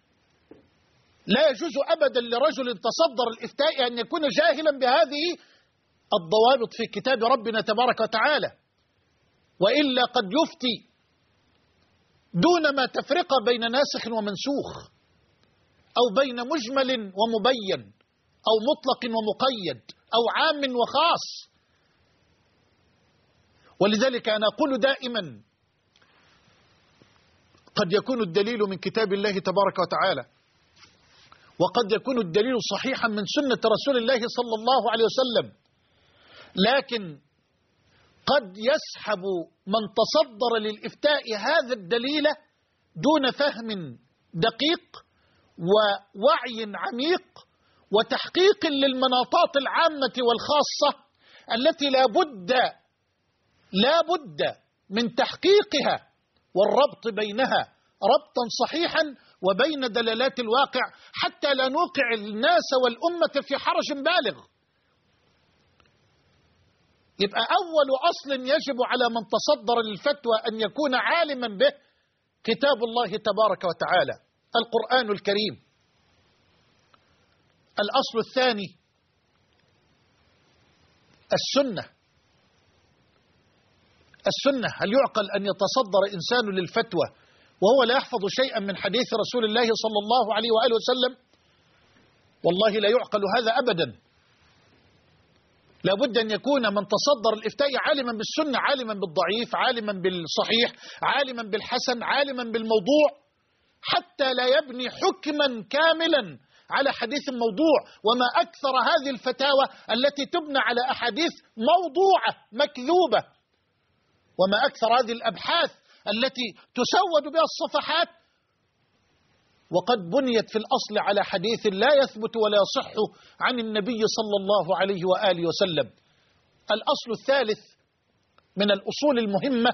لا يجوز أبدا لرجل تصدر الإفتاء أن يكون جاهلا بهذه الضوابط في كتاب ربنا تبارك وتعالى، وإلا قد يفتي دون ما تفرق بين ناسخ ومنسوخ، أو بين مجمل ومبين، أو مطلق ومقيد، أو عام وخاص. ولذلك أنا أقول دائما قد يكون الدليل من كتاب الله تبارك وتعالى، وقد يكون الدليل صحيحا من سنة رسول الله صلى الله عليه وسلم، لكن قد يسحب من تصدر للإفتاء هذا الدليل دون فهم دقيق ووعي عميق وتحقيق للمناطات العامة والخاصة التي لا بد من تحقيقها والربط بينها ربطا صحيحا وبين دلالات الواقع حتى لا نوقع الناس والأمة في حرج بالغ. يبقى أول أصل يجب على من تصدر للفتوى أن يكون عالما به كتاب الله تبارك وتعالى القرآن الكريم. الأصل الثاني السنة. هل يعقل أن يتصدر إنسان للفتوى وهو لا يحفظ شيئا من حديث رسول الله صلى الله عليه وآله وسلم؟ والله لا يعقل هذا أبدا. لابد أن يكون من تصدر الإفتاء عالما بالسنة، عالما بالضعيف، عالما بالصحيح، عالما بالحسن، عالما بالموضوع، حتى لا يبني حكما كاملا على حديث موضوع. وما أكثر هذه الفتاوى التي تبنى على أحاديث موضوعة مكذوبة، وما أكثر هذه الأبحاث التي تسود بها الصفحات وقد بنيت في الأصل على حديث لا يثبت ولا يصح عن النبي صلى الله عليه وآله وسلم. الأصل الثالث من الأصول المهمة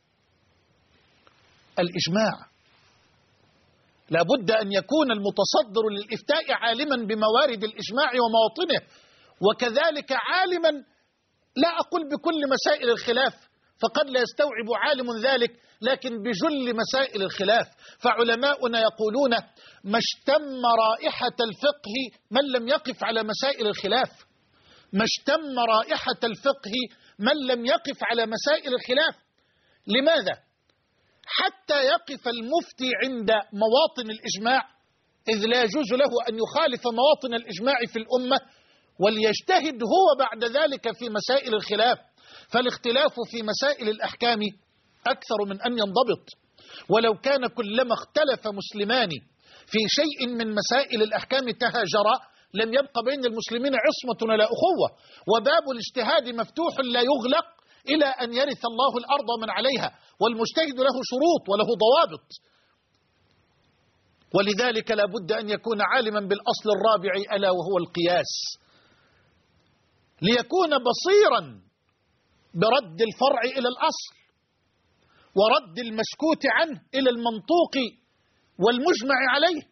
الإجماع. لا بد أن يكون المتصدر للإفتاء عالما بموارد الإجماع ومواطنه، وكذلك عالما، لا أقول بكل مسائل الخلاف فقد لا يستوعب عالم ذلك، لكن بجل مسائل الخلاف. فعلماؤنا يقولون ما اشتم رائحة الفقه من لم يقف على مسائل الخلاف، ما اشتم رائحة الفقه من لم يقف على مسائل الخلاف. لماذا؟ حتى يقف المفتي عند مواطن الإجماع، إذ لا يجوز له أن يخالف مواطن الإجماع في الأمة، وليجتهد هو بعد ذلك في مسائل الخلاف. فالاختلاف في مسائل الأحكام أكثر من أن ينضبط. ولو كان كلما اختلف مسلمان في شيء من مسائل الأحكام تهاجرا لم يبق بين المسلمين عصمة ولا أخوة، وباب الاجتهاد مفتوح لا يغلق إلى أن يرث الله الأرض ومن عليها، والمجتهد له شروط وله ضوابط. ولذلك لا بد أن يكون عالما بالأصل الرابع ألا وهو القياس، ليكون بصيرا برد الفرع إلى الأصل ورد المسكوت عنه إلى المنطوق والمجمع عليه.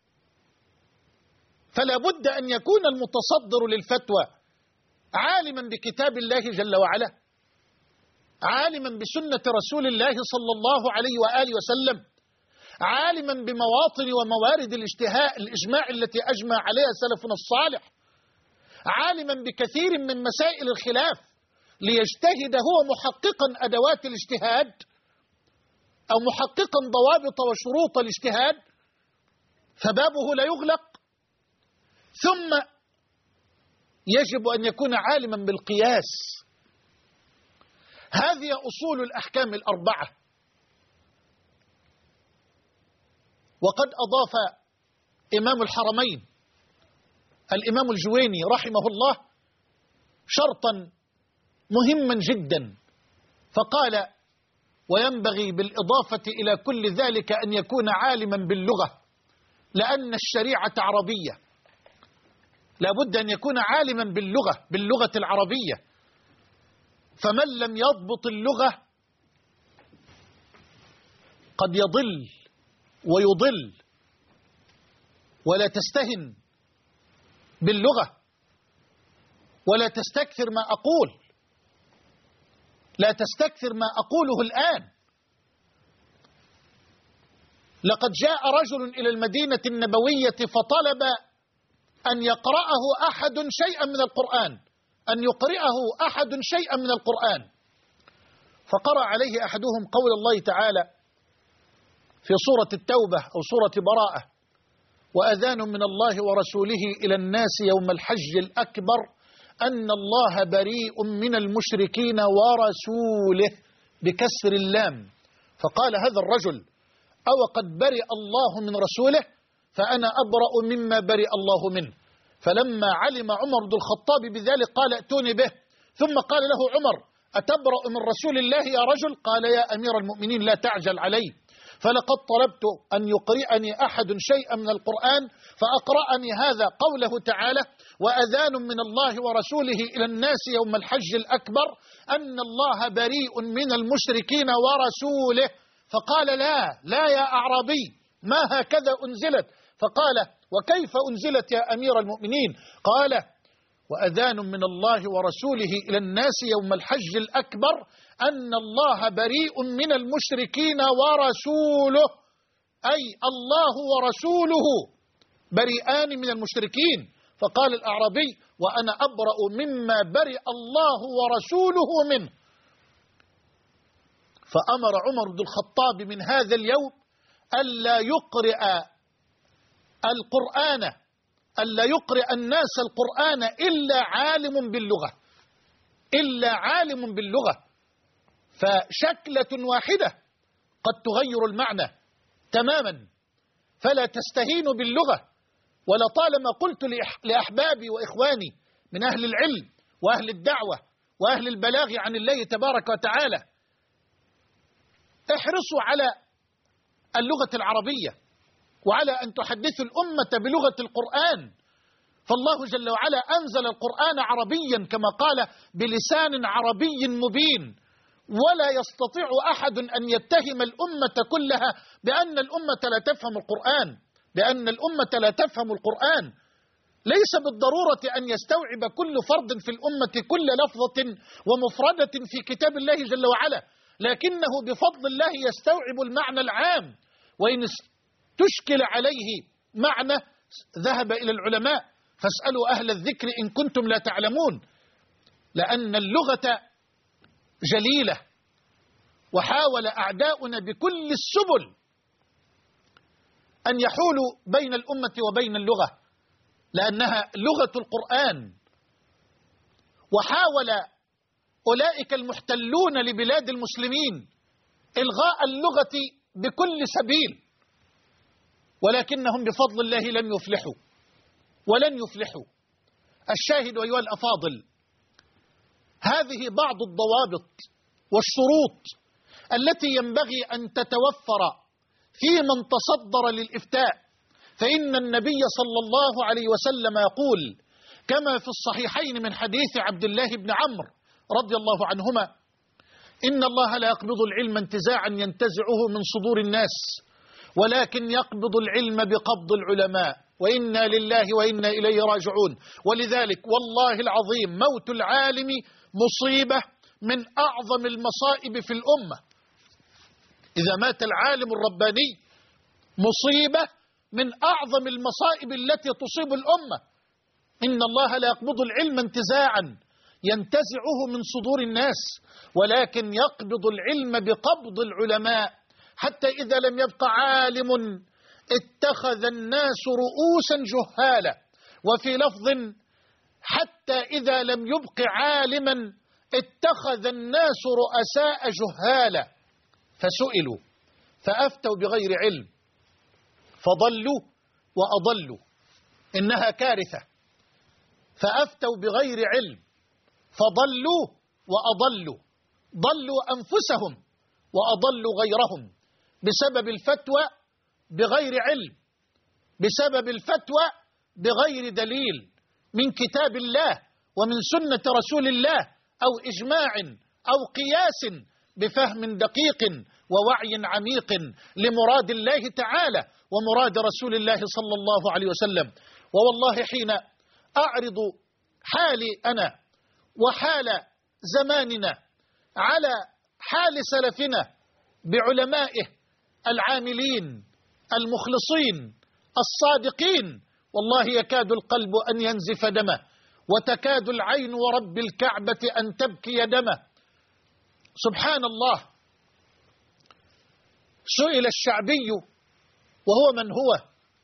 فلا بد أن يكون المتصدر للفتوى عالما بكتاب الله جل وعلا، عالما بسنة رسول الله صلى الله عليه وآله وسلم، عالما بمواطن وموارد الإجماع التي أجمع عليها سلفنا الصالح، عالما بكثير من مسائل الخلاف ليجتهد هو محققا أدوات الاجتهاد أو محققا ضوابط وشروط الاجتهاد، فبابه لا يغلق. ثم يجب أن يكون عالما بالقياس. هذه أصول الأحكام الأربعة. وقد أضاف إمام الحرمين الإمام الجويني رحمه الله شرطا مهما جدا، فقال: وينبغي بالإضافة إلى كل ذلك أن يكون عالما باللغة، لأن الشريعة عربية، لا بد أن يكون عالما باللغة العربية. فمن لم يضبط اللغة قد يضل ويضل. ولا تستهن باللغة ولا تستكثر ما أقول، لا تستكثر ما أقوله الآن. لقد جاء رجل إلى المدينة النبوية فطلب أن يقرأه أحد شيئا من القرآن، أن يقرأه أحد شيئا من القرآن، فقرأ عليه أحدهم قول الله تعالى في سورة التوبة أو سورة براءة: وأذان من الله ورسوله إلى الناس يوم الحج الأكبر أن الله بريء من المشركين ورسوله بكسر اللام. فقال هذا الرجل: أو قد برئ الله من رسوله فأنا أبرأ مما برئ الله منه. فلما علم عمر بن الخطاب بذلك قال: ائتوني به. ثم قال له عمر: أتبرأ من رسول الله يا رجل؟ قال: يا أمير المؤمنين لا تعجل علي، فلقد طلبت أن يقرئني أحد شيئا من القرآن فأقرأني هذا قوله تعالى: وأذان من الله ورسوله إلى الناس يوم الحج الأكبر أن الله بريء من المشركين ورسوله. فقال: لا يا أعرابي، ما هكذا أنزلت. فقال: وكيف أنزلت يا أمير المؤمنين؟ قال: وأذان من الله ورسوله إلى الناس يوم الحج الأكبر أن الله بريء من المشركين ورسوله، أي الله ورسوله بريئان من المشركين. فقال الأعرابي: وأنا أبرأ مما برئ الله ورسوله منه. فأمر عمر بن الخطاب من هذا اليوم ألا يقرئ الناس القرآن إلا عالم باللغة، فشكلة واحدة قد تغير المعنى تماما. فلا تستهينوا باللغة. ولطالما قلت لأحبابي وإخواني من أهل العلم وأهل الدعوة وأهل البلاغ عن الله تبارك وتعالى: احرصوا على اللغة العربية وعلى أن تحدثوا الأمة بلغة القرآن، فالله جل وعلا أنزل القرآن عربيا كما قال: بلسان عربي مبين. ولا يستطيع أحد أن يتهم الأمة كلها بأن الأمة لا تفهم القرآن. ليس بالضرورة أن يستوعب كل فرد في الأمة كل لفظة ومفردة في كتاب الله جل وعلا، لكنه بفضل الله يستوعب المعنى العام. وإن تشكل عليه معنى ذهب إلى العلماء فاسألوا أهل الذكر إن كنتم لا تعلمون، لأن اللغة جليلة. وحاول أعداؤنا بكل السبل أن يحولوا بين الأمة وبين اللغة لأنها لغة القرآن. وحاول أولئك المحتلون لبلاد المسلمين إلغاء اللغة بكل سبيل، ولكنهم بفضل الله لم يفلحوا ولن يفلحوا. الشاهد أيها الأفاضل، هذه بعض الضوابط والشروط التي ينبغي أن تتوفر في من تصدر للإفتاء فإن النبي صلى الله عليه وسلم يقول كما في الصحيحين من حديث عبد الله بن عمرو رضي الله عنهما: إن الله لا يقبض العلم انتزاعا ينتزعه من صدور الناس، ولكن يقبض العلم بقبض العلماء، وإنا لله وإنا إليه راجعون. ولذلك والله العظيم موت العالم مصيبة من أعظم المصائب في الأمة. إذا مات العالم الرباني مصيبة من أعظم المصائب التي تصيب الأمة. إن الله لا يقبض العلم انتزاعا ينتزعه من صدور الناس، ولكن يقبض العلم بقبض العلماء، حتى إذا لم يبق عالم اتخذ الناس رؤوسا جهالا. وفي لفظ: حتى إذا لم يبق عالما اتخذ الناس رؤساء جهالا، فسئلوا فأفتوا بغير علم فضلوا وأضلوا. إنها كارثة. فأفتوا بغير علم فضلوا وأضلوا، ضلوا أنفسهم وأضلوا غيرهم بسبب الفتوى بغير علم، بسبب الفتوى بغير دليل من كتاب الله ومن سنة رسول الله أو إجماع أو قياس بفهم دقيق ووعي عميق لمراد الله تعالى ومراد رسول الله صلى الله عليه وسلم. ووالله حين أعرض حالي أنا وحال زماننا على حال سلفنا بعلمائه العاملين المخلصين الصادقين، والله يكاد القلب أن ينزف دمه، وتكاد العين ورب الكعبة أن تبكي دمه. سبحان الله. سئل الشعبي وهو من هو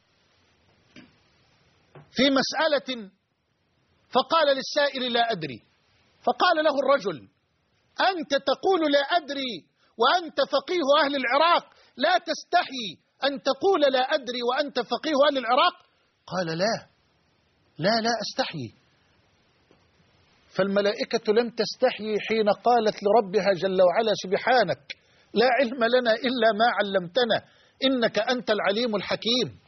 في مسألة فقال للسائل: لا أدري. فقال له الرجل: أنت تقول لا أدري وأنت فقيه أهل العراق، لا تستحي أن تقول لا أدري وأنت فقيه أهل العراق؟ قال: لا أستحي. فالملائكة لم تستحي حين قالت لربها جل وعلا: سبحانك لا علم لنا إلا ما علمتنا إنك أنت العليم الحكيم.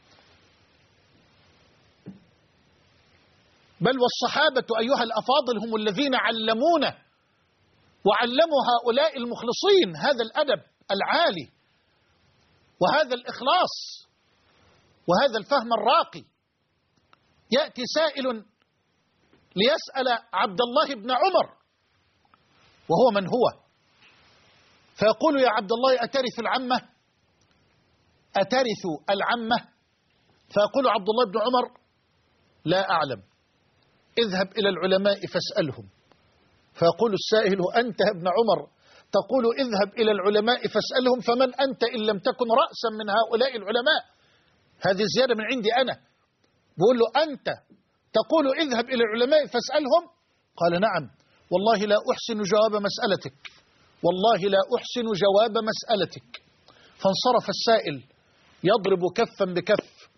بل والصحابة أيها الأفاضل هم الذين علمونا وعلموا هؤلاء المخلصين هذا الأدب العالي وهذا الإخلاص وهذا الفهم الراقي. يأتي سائل ليسأل عبد الله بن عمر وهو من هو، فيقول: يا عبد الله أترث العمة؟ أترث العمة؟ فيقول عبد الله بن عمر: لا أعلم، اذهب إلى العلماء فاسألهم. فيقول السائل: أنت يا ابن عمر تقول اذهب إلى العلماء فاسألهم، فمن أنت إن لم تكن رأسا من هؤلاء العلماء؟ هذه زيادة من عندي أنا. بقول له: أنت تقول اذهب إلى العلماء فاسألهم؟ قال: نعم، والله لا أحسن جواب مسألتك، والله لا أحسن جواب مسألتك. فانصرف السائل يضرب كفا بكف.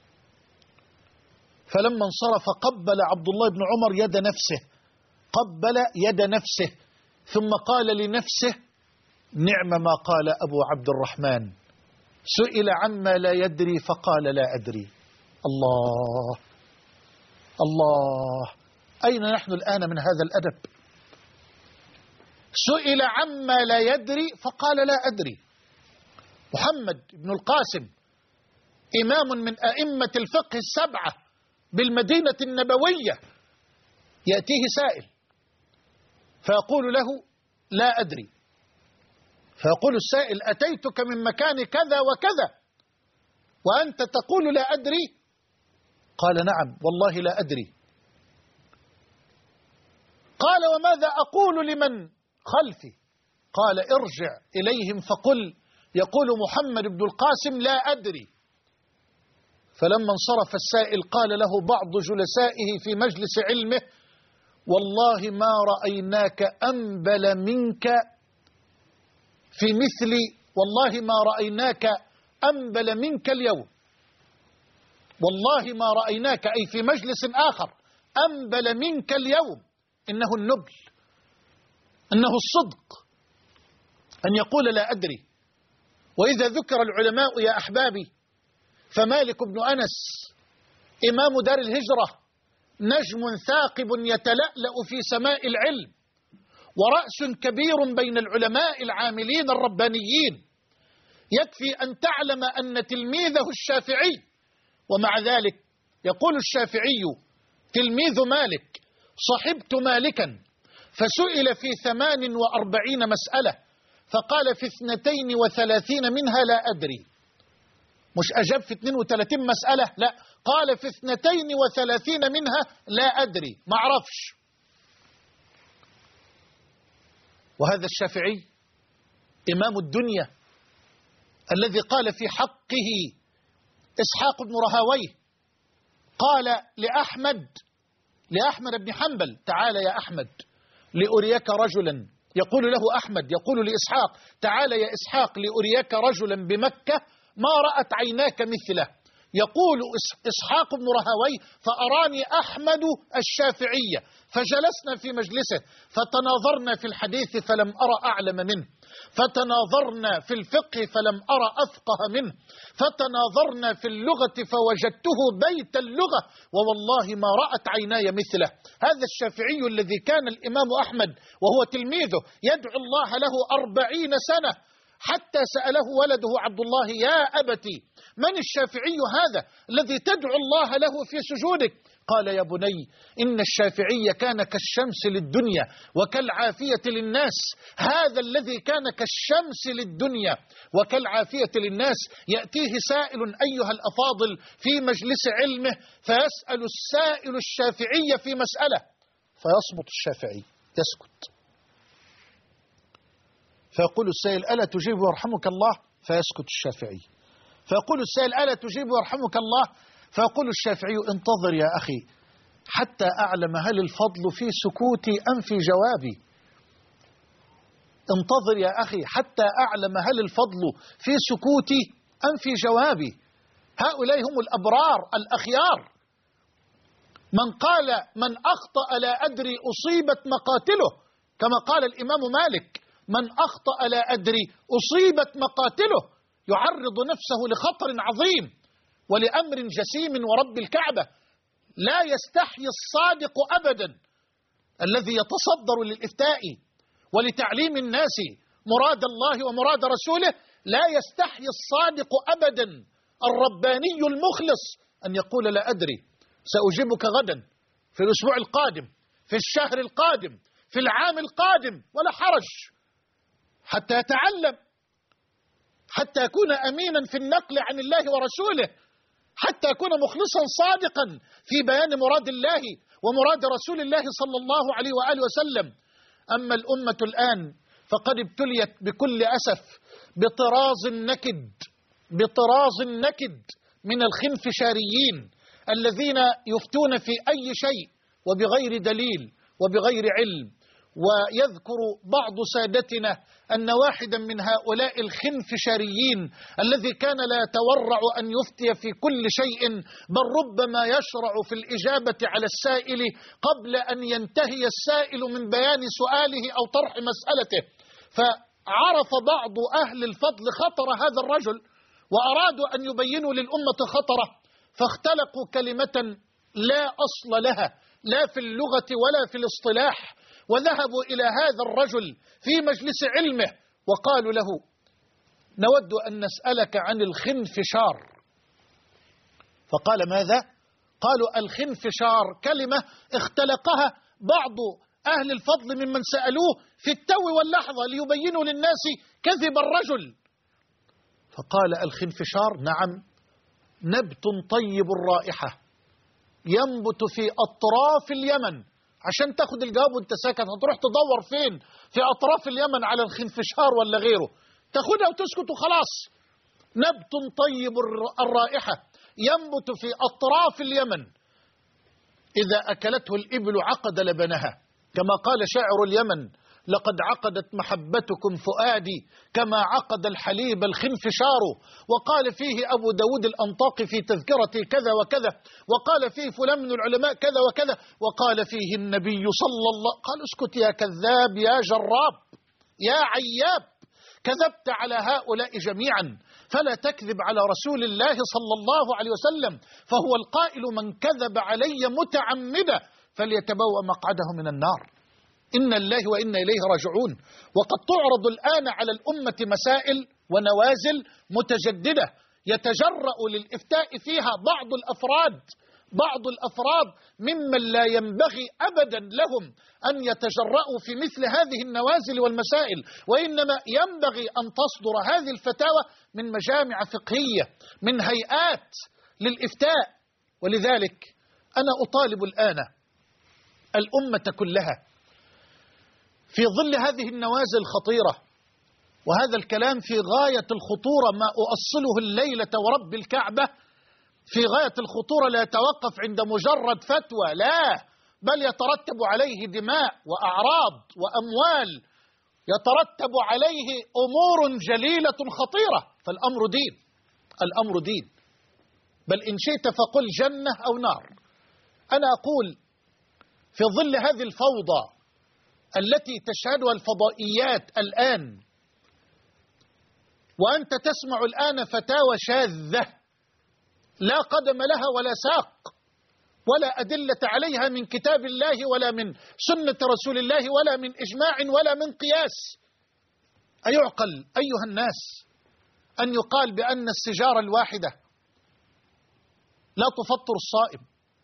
فلما انصرف قبل عبد الله بن عمر يد نفسه، قبل يد نفسه، ثم قال لنفسه: نعم ما قال أبو عبد الرحمن، سئل عما لا يدري فقال لا أدري. الله الله، أين نحن الآن من هذا الأدب؟ سئل عما لا يدري فقال لا أدري. محمد بن القاسم إمام من أئمة الفقه السبعة بالمدينة النبوية، يأتيه سائل فيقول له: لا أدري. فيقول السائل: أتيتك من مكان كذا وكذا وأنت تقول لا أدري؟ قال: نعم والله لا أدري. قال: وماذا أقول لمن خلفي؟ قال: ارجع إليهم فقل يقول محمد بن القاسم لا أدري. فلما انصرف السائل قال له بعض جلسائه في مجلس علمه: والله ما رأيناك أنبل منك في مثل، والله ما رأيناك أنبل منك اليوم، والله ما رأيناك، أي في مجلس آخر، أنبل منك اليوم. إنه النبل، إنه الصدق أن يقول لا أدري. وإذا ذكر العلماء يا أحبابي فمالك بن أنس إمام دار الهجرة نجم ثاقب يتلألأ في سماء العلم، ورأس كبير بين العلماء العاملين الربانيين، يكفي أن تعلم أن تلميذه الشافعي، ومع ذلك يقول الشافعي تلميذ مالك: صحبت مالكا فسئل في 48 مسألة فقال في 32 منها لا أدري. مش أجاب في 32 مسألة، لا، قال في 32 منها لا أدري، ما أعرفش. وهذا الشافعي إمام الدنيا الذي قال في حقه إسحاق بن راهويه، قال لأحمد بن حنبل: تعال يا أحمد لأريك رجلا، يقول له أحمد يقول لإسحاق: تعال يا إسحاق لأريك رجلا بمكة ما رأت عيناك مثله. يقول إسحاق بن راهويه: فأراني أحمد الشافعية فجلسنا في مجلسه فتناظرنا في الحديث فلم أرى أعلم منه، فتناظرنا في الفقه فلم أرى أفقه منه، فتناظرنا في اللغة فوجدته بيت اللغة ووالله ما رأت عيناي مثله. هذا الشافعي الذي كان الإمام أحمد وهو تلميذه يدعو الله له 40 سنة حتى سأله ولده عبد الله: يا أبتي من الشافعي هذا الذي تدعو الله له في سجودك؟ قال: يا بني إن الشافعي كان كالشمس للدنيا وكالعافية للناس. هذا الذي كان كالشمس للدنيا وكالعافية للناس يأتيه سائل أيها الأفاضل في مجلس علمه فيسأل السائل الشافعي في مسألة فيصمت الشافعي يسكت، فيقول السائل: ألا تجيب يرحمك الله؟ فيسكت الشافعي. فيقول السائل: ألا تجيب يرحمك الله؟ فيقول الشافعي: انتظر يا أخي حتى أعلم هل الفضل في سكوتي أم في جوابي. انتظر يا أخي حتى أعلم هل الفضل في سكوتي أم في جوابي. هؤلاء هم الأبرار الأخيار. من أخطأ لا أدري أصيبت مقاتله، كما قال الإمام مالك: من أخطأ لا أدري أصيبت مقاتله. يعرض نفسه لخطر عظيم ولأمر جسيم ورب الكعبة. لا يستحي الصادق أبدا الذي يتصدر للإفتاء ولتعليم الناس مراد الله ومراد رسوله. لا يستحي الصادق أبدا الرباني المخلص أن يقول: لا أدري، سأجيبك غدا، في الأسبوع القادم، في الشهر القادم، في العام القادم، ولا حرج، حتى يتعلم، حتى يكون أمينا في النقل عن الله ورسوله، حتى يكون مخلصا صادقا في بيان مراد الله ومراد رسول الله صلى الله عليه وآله وسلم. أما الأمة الآن فقد ابتليت بكل أسف بطراز نكد من الخنفشاريين الذين يفتون في أي شيء وبغير دليل وبغير علم. ويذكر بعض سادتنا أن واحدا من هؤلاء الخنفشاريين الذي كان لا يتورع أن يفتي في كل شيء، بل ربما يشرع في الإجابة على السائل قبل أن ينتهي السائل من بيان سؤاله أو طرح مسألته. فعرف بعض أهل الفضل خطر هذا الرجل وأرادوا أن يبينوا للأمة خطره، فاختلقوا كلمة لا أصل لها لا في اللغة ولا في الاصطلاح، وذهبوا إلى هذا الرجل في مجلس علمه وقالوا له: نود أن نسألك عن الخنفشار. فقال: ماذا؟ قالوا: الخنفشار كلمة اختلقها بعض أهل الفضل ممن سألوه في التو واللحظة ليبينوا للناس كذب الرجل. فقال: الخنفشار نعم، نبت طيب الرائحة ينبت في أطراف اليمن. عشان تاخد الجواب وانت ساكت هتروح تدور فين؟ في أطراف اليمن على الخنفشار ولا غيره؟ تاخدها وتسكت وخلاص. نبت طيب الرائحة ينبت في أطراف اليمن إذا أكلته الإبل عقد لبنها، كما قال شاعر اليمن: لقد عقدت محبتكم فؤادي كما عقد الحليب الخنفشار. وقال فيه أبو داود الأنطاقي في تذكرته كذا وكذا، وقال فيه فلان من العلماء كذا وكذا، وقال فيه النبي صلى الله. قال: اسكت يا كذاب يا جراب يا عياب، كذبت على هؤلاء جميعا، فلا تكذب على رسول الله صلى الله عليه وسلم، فهو القائل: من كذب علي متعمدا فليتبوأ مقعده من النار. إنا لله وإنا إليه راجعون. وقد تعرض الآن على الأمة مسائل ونوازل متجددة يتجرأ للإفتاء فيها بعض الأفراد ممن لا ينبغي أبدا لهم أن يتجرؤوا في مثل هذه النوازل والمسائل، وإنما ينبغي أن تصدر هذه الفتاوى من مجامع فقهية، من هيئات للإفتاء. ولذلك أنا أطالب الآن الأمة كلها في ظل هذه النوازل الخطيرة، وهذا الكلام في غاية الخطورة، ما أؤصله الليلة ورب الكعبة في غاية الخطورة، لا يتوقف عند مجرد فتوى، لا، بل يترتب عليه دماء وأعراض وأموال، يترتب عليه أمور جليلة خطيرة. فالأمر دين، بل إن شئت فقل جنة أو نار. أنا أقول في ظل هذه الفوضى التي تشهدها الفضائيات الآن، وأنت تسمع الآن فتاوى شاذة لا قدم لها ولا ساق، ولا أدلة عليها من كتاب الله ولا من سنة رسول الله ولا من إجماع ولا من قياس، أيعقل أيها الناس أن يقال بأن السجارة الواحدة لا تفطر الصائم،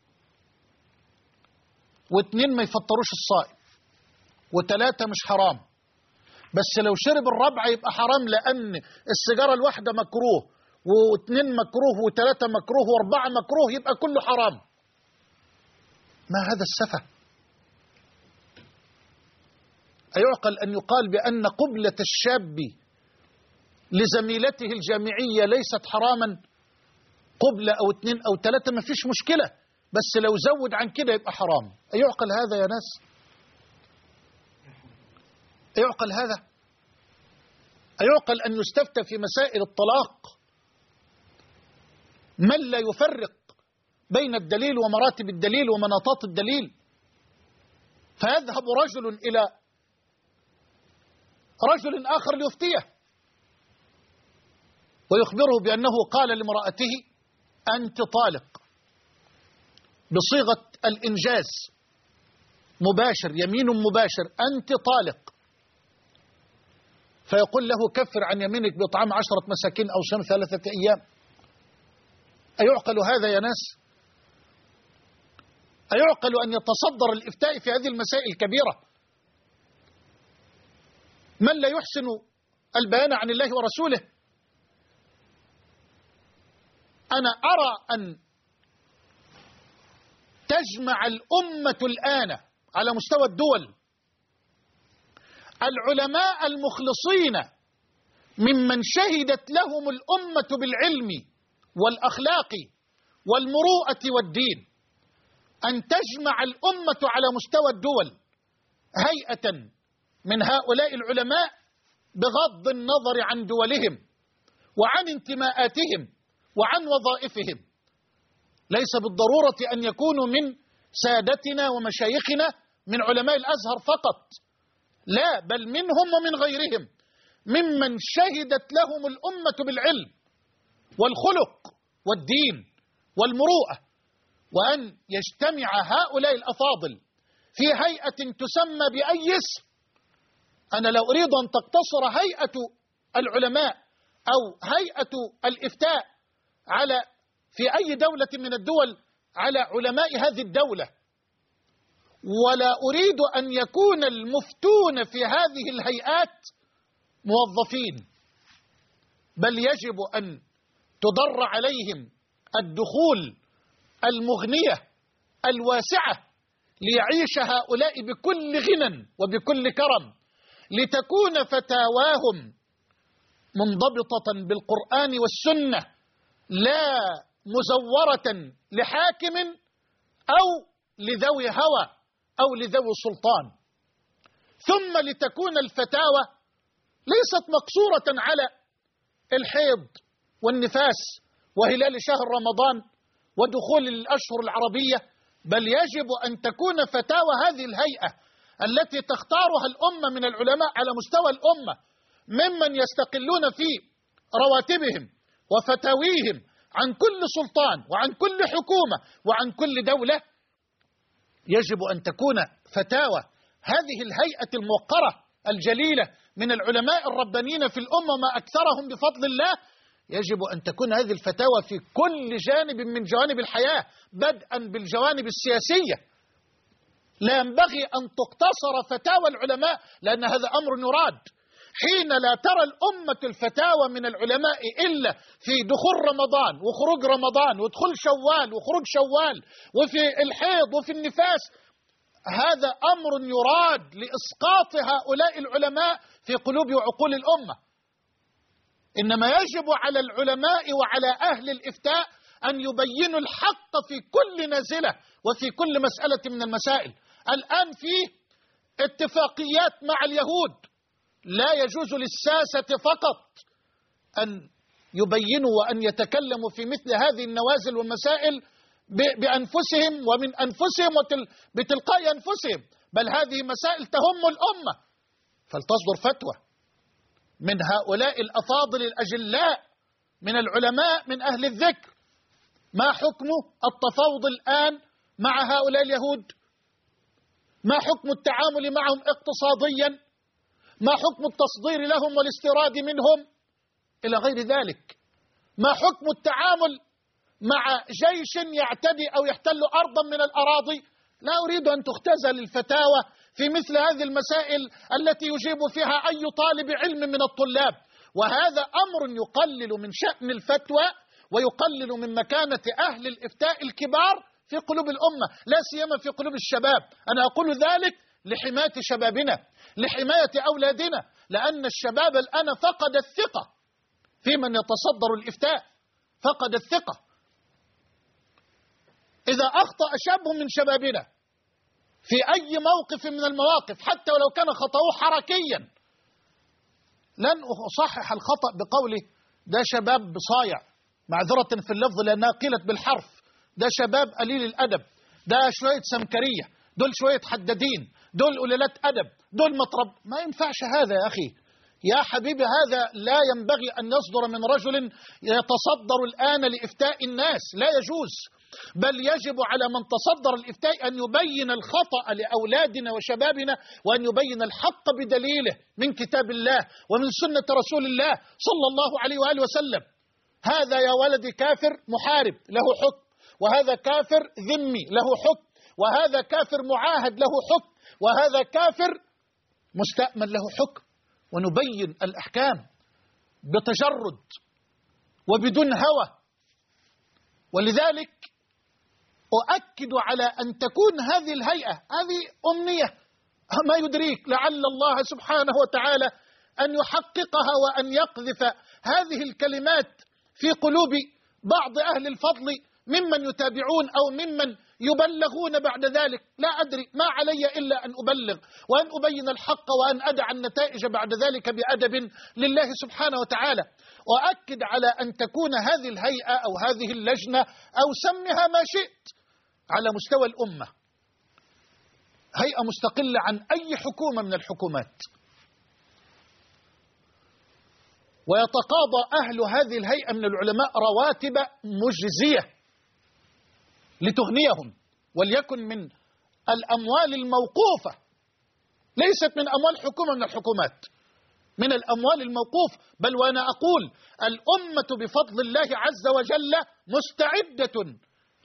واثنين ما يفطروش الصائم، وثلاثة مش حرام، بس لو شرب الرابعة يبقى حرام، لأن السيجارة الواحدة مكروه، واثنين مكروه، وثلاثة مكروه، واربعة مكروه، يبقى كله حرام. ما هذا السفه؟ أيعقل أن يقال بأن قبلة الشاب لزميلته الجامعية ليست حراما؟ قبلة أو اثنين أو ثلاثة ما فيش مشكلة، بس لو زود عن كده يبقى حرام. أيعقل هذا يا ناس؟ أيعقل هذا؟ أيعقل أن يستفتى في مسائل الطلاق من لا يفرق بين الدليل ومراتب الدليل ومناطات الدليل، فيذهب رجل إلى رجل آخر ليفتيه ويخبره بأنه قال لامرأته أنت طالق بصيغة الإنجاز مباشر، يمين مباشر، أنت طالق، فيقول له كفر عن يمينك بإطعام 10 مساكين أو صيام 3 أيام. أيعقل هذا يا ناس؟ أيعقل أن يتصدر الإفتاء في هذه المسائل الكبيرة من لا يحسن البيان عن الله ورسوله؟ أنا أرى أن تجمع الأمة الآن على مستوى الدول العلماء المخلصين ممن شهدت لهم الأمة بالعلم والأخلاق والمروءة والدين، أن تجمع الأمة على مستوى الدول هيئة من هؤلاء العلماء بغض النظر عن دولهم وعن انتماءاتهم وعن وظائفهم. ليس بالضرورة أن يكونوا من سادتنا ومشايخنا من علماء الأزهر فقط، لا، بل منهم ومن غيرهم ممن شهدت لهم الأمة بالعلم والخلق والدين والمروءة، وأن يجتمع هؤلاء الأفاضل في هيئة تسمى بأي اسم. أنا لا أريد أن تقتصر هيئة العلماء أو هيئة الإفتاء في أي دولة من الدول على علماء هذه الدولة، ولا أريد أن يكون المفتون في هذه الهيئات موظفين، بل يجب أن تضر عليهم الدخول المغنية الواسعة ليعيش هؤلاء بكل غنى وبكل كرم، لتكون فتاواهم منضبطة بالقرآن والسنة، لا مزورة لحاكم أو لذوي هوى أو لذوي سلطان. ثم لتكون الفتاوى ليست مقصورة على الحيض والنفاس وهلال شهر رمضان ودخول الأشهر العربية، بل يجب أن تكون فتاوى هذه الهيئة التي تختارها الأمة من العلماء على مستوى الأمة ممن يستقلون في رواتبهم وفتاويهم عن كل سلطان وعن كل حكومة وعن كل دولة، يجب أن تكون فتاوى هذه الهيئة الموقرة الجليلة من العلماء الربانيين في الأمة ما أكثرهم بفضل الله، يجب أن تكون هذه الفتاوى في كل جانب من جوانب الحياة، بدءا بالجوانب السياسية. لا ينبغي أن تقتصر فتاوى العلماء، لأن هذا أمر يراد. حين لا ترى الأمة الفتاوى من العلماء إلا في دخول رمضان وخروج رمضان ودخول شوال وخروج شوال وفي الحيض وفي النفاس، هذا أمر يراد لإسقاط هؤلاء العلماء في قلوب وعقول الأمة. إنما يجب على العلماء وعلى أهل الإفتاء أن يبينوا الحق في كل نازلة وفي كل مسألة من المسائل. الآن في اتفاقيات مع اليهود، لا يجوز للساسة فقط أن يبينوا وأن يتكلموا في مثل هذه النوازل والمسائل بأنفسهم ومن أنفسهم بتلقاء أنفسهم، بل هذه مسائل تهم الأمة، فلتصدر فتوى من هؤلاء الأفاضل الأجلاء من العلماء من أهل الذكر. ما حكم التفاوض الآن مع هؤلاء اليهود؟ ما حكم التعامل معهم اقتصاديا؟ ما حكم التصدير لهم والاستيراد منهم إلى غير ذلك؟ ما حكم التعامل مع جيش يعتدي أو يحتل أرضا من الأراضي؟ لا أريد أن تختزل الفتاوى في مثل هذه المسائل التي يجيب فيها أي طالب علم من الطلاب، وهذا أمر يقلل من شأن الفتوى ويقلل من مكانة أهل الإفتاء الكبار في قلوب الأمة، لا سيما في قلوب الشباب. أنا أقول ذلك لحماية شبابنا، لحماية أولادنا، لأن الشباب الآن فقد الثقة في من يتصدر الإفتاء، فقد الثقة. إذا أخطأ شاب من شبابنا في أي موقف من المواقف حتى ولو كان خطأه حركيا، لن أصحح الخطأ بقوله ده شباب صايع، معذرة في اللفظ لأنها قيلت بالحرف، ده شباب قليل الأدب، ده شوية سمكرية، دول شوية حدادين، دول قليلات أدب، دول مطرب. ما ينفعش هذا يا أخي يا حبيبي، هذا لا ينبغي أن يصدر من رجل يتصدر الآن لإفتاء الناس، لا يجوز. بل يجب على من تصدر الإفتاء أن يبين الخطأ لأولادنا وشبابنا، وأن يبين الحق بدليله من كتاب الله ومن سنة رسول الله صلى الله عليه وآله وسلم. هذا يا ولدي كافر محارب له حكم، وهذا كافر ذمي له حكم، وهذا كافر معاهد له حكم، وهذا كافر مستأمن له حكم، ونبين الأحكام بتجرد وبدون هوى. ولذلك أؤكد على أن تكون هذه الهيئة، هذه أمنية، ما يدريك لعل الله سبحانه وتعالى أن يحققها وأن يقذف هذه الكلمات في قلوب بعض أهل الفضل ممن يتابعون أو ممن يبلغون بعد ذلك. لا أدري، ما علي إلا أن أبلغ وأن أبين الحق وأن أدع النتائج بعد ذلك بأدب لله سبحانه وتعالى. وأكد على أن تكون هذه الهيئة أو هذه اللجنة أو سمها ما شئت على مستوى الأمة هيئة مستقلة عن أي حكومة من الحكومات، ويتقاضى أهل هذه الهيئة من العلماء رواتب مجزية لتغنيهم، وليكن من الأموال الموقوفة، ليست من أموال حكومة من الحكومات، من الأموال الموقوفة. بل وأنا أقول الأمة بفضل الله عز وجل مستعدة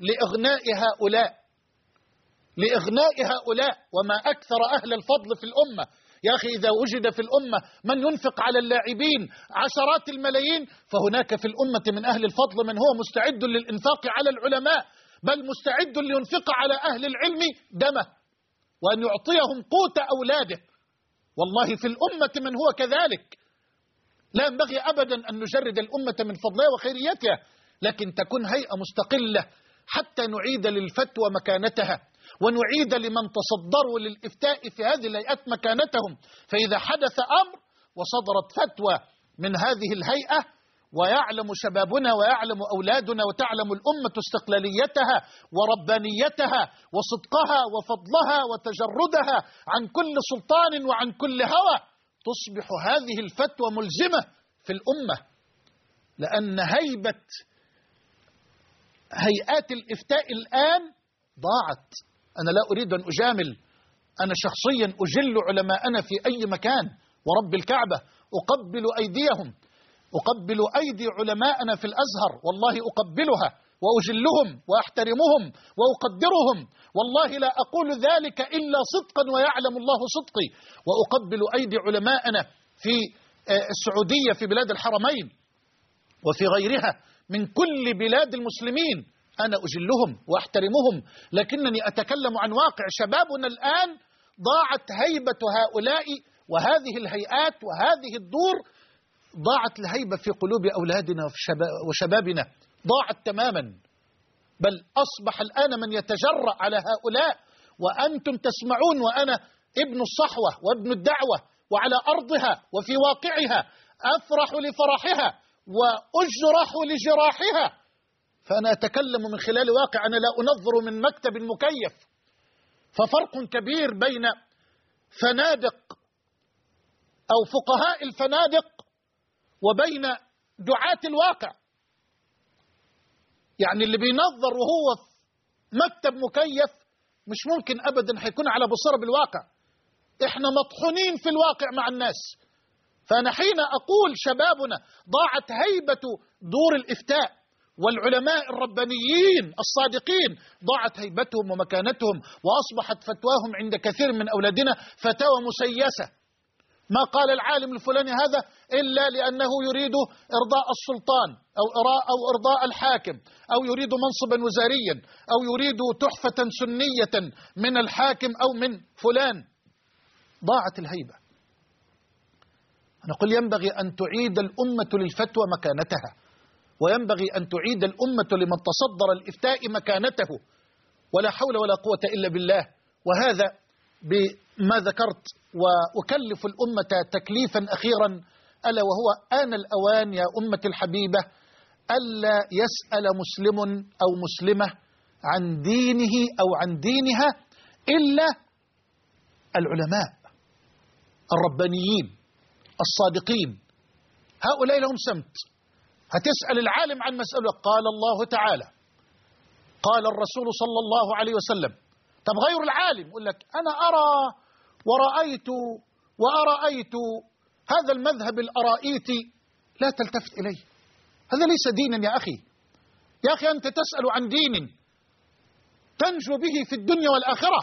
لإغناء هؤلاء، وما أكثر أهل الفضل في الأمة. يا أخي إذا وجد في الأمة من ينفق على اللاعبين عشرات الملايين، فهناك في الأمة من أهل الفضل من هو مستعد للإنفاق على العلماء، بل مستعد لينفق على أهل العلم دمه وأن يعطيهم قوت أولاده. والله في الأمة من هو كذلك. لا ينبغي أبدا أن نجرد الأمة من فضلها وخيريتها، لكن تكون هيئة مستقلة حتى نعيد للفتوى مكانتها، ونعيد لمن تصدروا للإفتاء في هذه الهيئات مكانتهم. فإذا حدث أمر وصدرت فتوى من هذه الهيئة، ويعلم شبابنا ويعلم أولادنا وتعلم الأمة استقلاليتها وربانيتها وصدقها وفضلها وتجردها عن كل سلطان وعن كل هوى، تصبح هذه الفتوى ملزمة في الأمة، لأن هيبة هيئات الإفتاء الآن ضاعت. أنا لا أريد أن أجامل، أنا شخصيا أجل علماءنا في أي مكان، ورب الكعبة أقبل أيديهم، أقبل أيدي علماءنا في الأزهر، والله أقبلها وأجلهم وأحترمهم وأقدرهم، والله لا أقول ذلك إلا صدقا ويعلم الله صدقي. وأقبل أيدي علماءنا في السعودية، في بلاد الحرمين وفي غيرها من كل بلاد المسلمين، أنا أجلهم وأحترمهم، لكنني أتكلم عن واقع شبابنا الآن. ضاعت هيبة هؤلاء وهذه الهيئات وهذه الدور، ضاعت الهيبة في قلوب أولادنا وشبابنا، ضاعت تماما. بل أصبح الآن من يتجرأ على هؤلاء، وأنتم تسمعون وأنا ابن الصحوة وابن الدعوة، وعلى أرضها وفي واقعها أفرح لفرحها وأجرح لجراحها. فأنا أتكلم من خلال واقع، أنا لا أنظر من مكتب مكيف. ففرق كبير بين فنادق أو فقهاء الفنادق وبين دعاة الواقع. يعني اللي بينظر وهو في مكتب مكيف مش ممكن أبدا هيكون على بصيرة بالواقع. إحنا مطحونين في الواقع مع الناس. فأنا حين أقول شبابنا ضاعت هيبة دور الإفتاء والعلماء الربانيين الصادقين، ضاعت هيبتهم ومكانتهم، وأصبحت فتواهم عند كثير من أولادنا فتاوى مسيسة. ما قال العالم الفلاني هذا إلا لأنه يريد إرضاء السلطان أو إرضاء الحاكم، أو يريد منصبا وزاريا، أو يريد تحفة سنية من الحاكم أو من فلان. ضاعت الهيبة. نقول ينبغي أن تعيد الأمة للفتوى مكانتها، وينبغي أن تعيد الأمة لمن تصدر الإفتاء مكانته، ولا حول ولا قوة إلا بالله. وهذا بما ذكرت، وأكلف الأمة تكليفا أخيرا، ألا وهو آن الأوان يا أمة الحبيبة ألا يسأل مسلم أو مسلمة عن دينه أو عن دينها إلا العلماء الربانيين الصادقين. هؤلاء لهم سمت. هتسأل العالم عن مسألة، قال الله تعالى، قال الرسول صلى الله عليه وسلم. طب غير العالم يقول لك أنا أرى ورأيت هذا المذهب الأرائيتي، لا تلتفت إليه، هذا ليس دينا يا أخي. يا أخي أنت تسأل عن دين تنجو به في الدنيا والآخرة.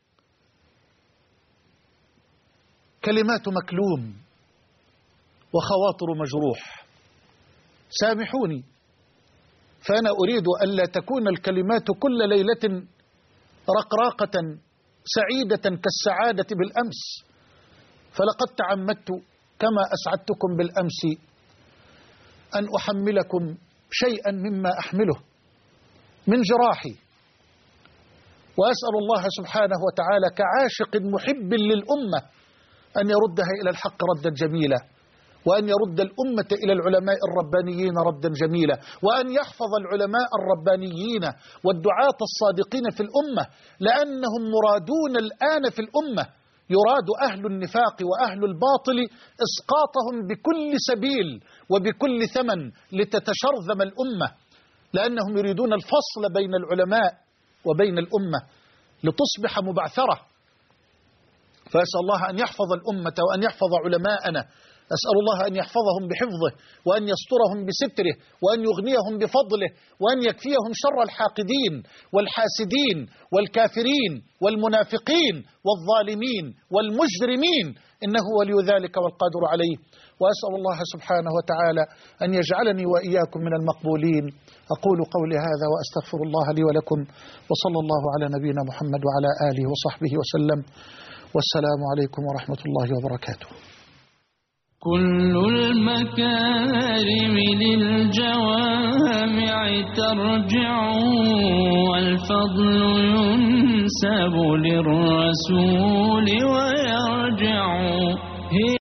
كلمات مكلوم وخواطر مجروح. سامحوني، فأنا أريد ألا تكون الكلمات كل ليلة رقراقة سعيدة كالسعادة بالأمس. فلقد تعمدت كما أسعدتكم بالأمس أن أحملكم شيئا مما أحمله من جراحي، وأسأل الله سبحانه وتعالى كعاشق محب للأمة أن يردها إلى الحق ردا جميلا، وأن يرد الأمة إلى العلماء الربانيين ردا جميلا، وأن يحفظ العلماء الربانيين والدعاة الصادقين في الأمة، لأنهم مرادون الآن في الأمة. يراد أهل النفاق وأهل الباطل إسقاطهم بكل سبيل وبكل ثمن لتتشرذم الأمة، لأنهم يريدون الفصل بين العلماء وبين الأمة لتصبح مبعثرة. فأسأل الله أن يحفظ الأمة وأن يحفظ علماءنا. أسأل الله أن يحفظهم بحفظه، وأن يسترهم بستره، وأن يغنيهم بفضله، وأن يكفيهم شر الحاقدين والحاسدين والكافرين والمنافقين والظالمين والمجرمين، إنه ولي ذلك والقادر عليه. وأسأل الله سبحانه وتعالى أن يجعلني وإياكم من المقبولين. أقول قولي هذا وأستغفر الله لي ولكم، وصلى الله على نبينا محمد وعلى آله وصحبه وسلم، والسلام عليكم ورحمة الله وبركاته. كل المكارم للجوامع ترجع، والفضل ينسب للرسول ويرجع.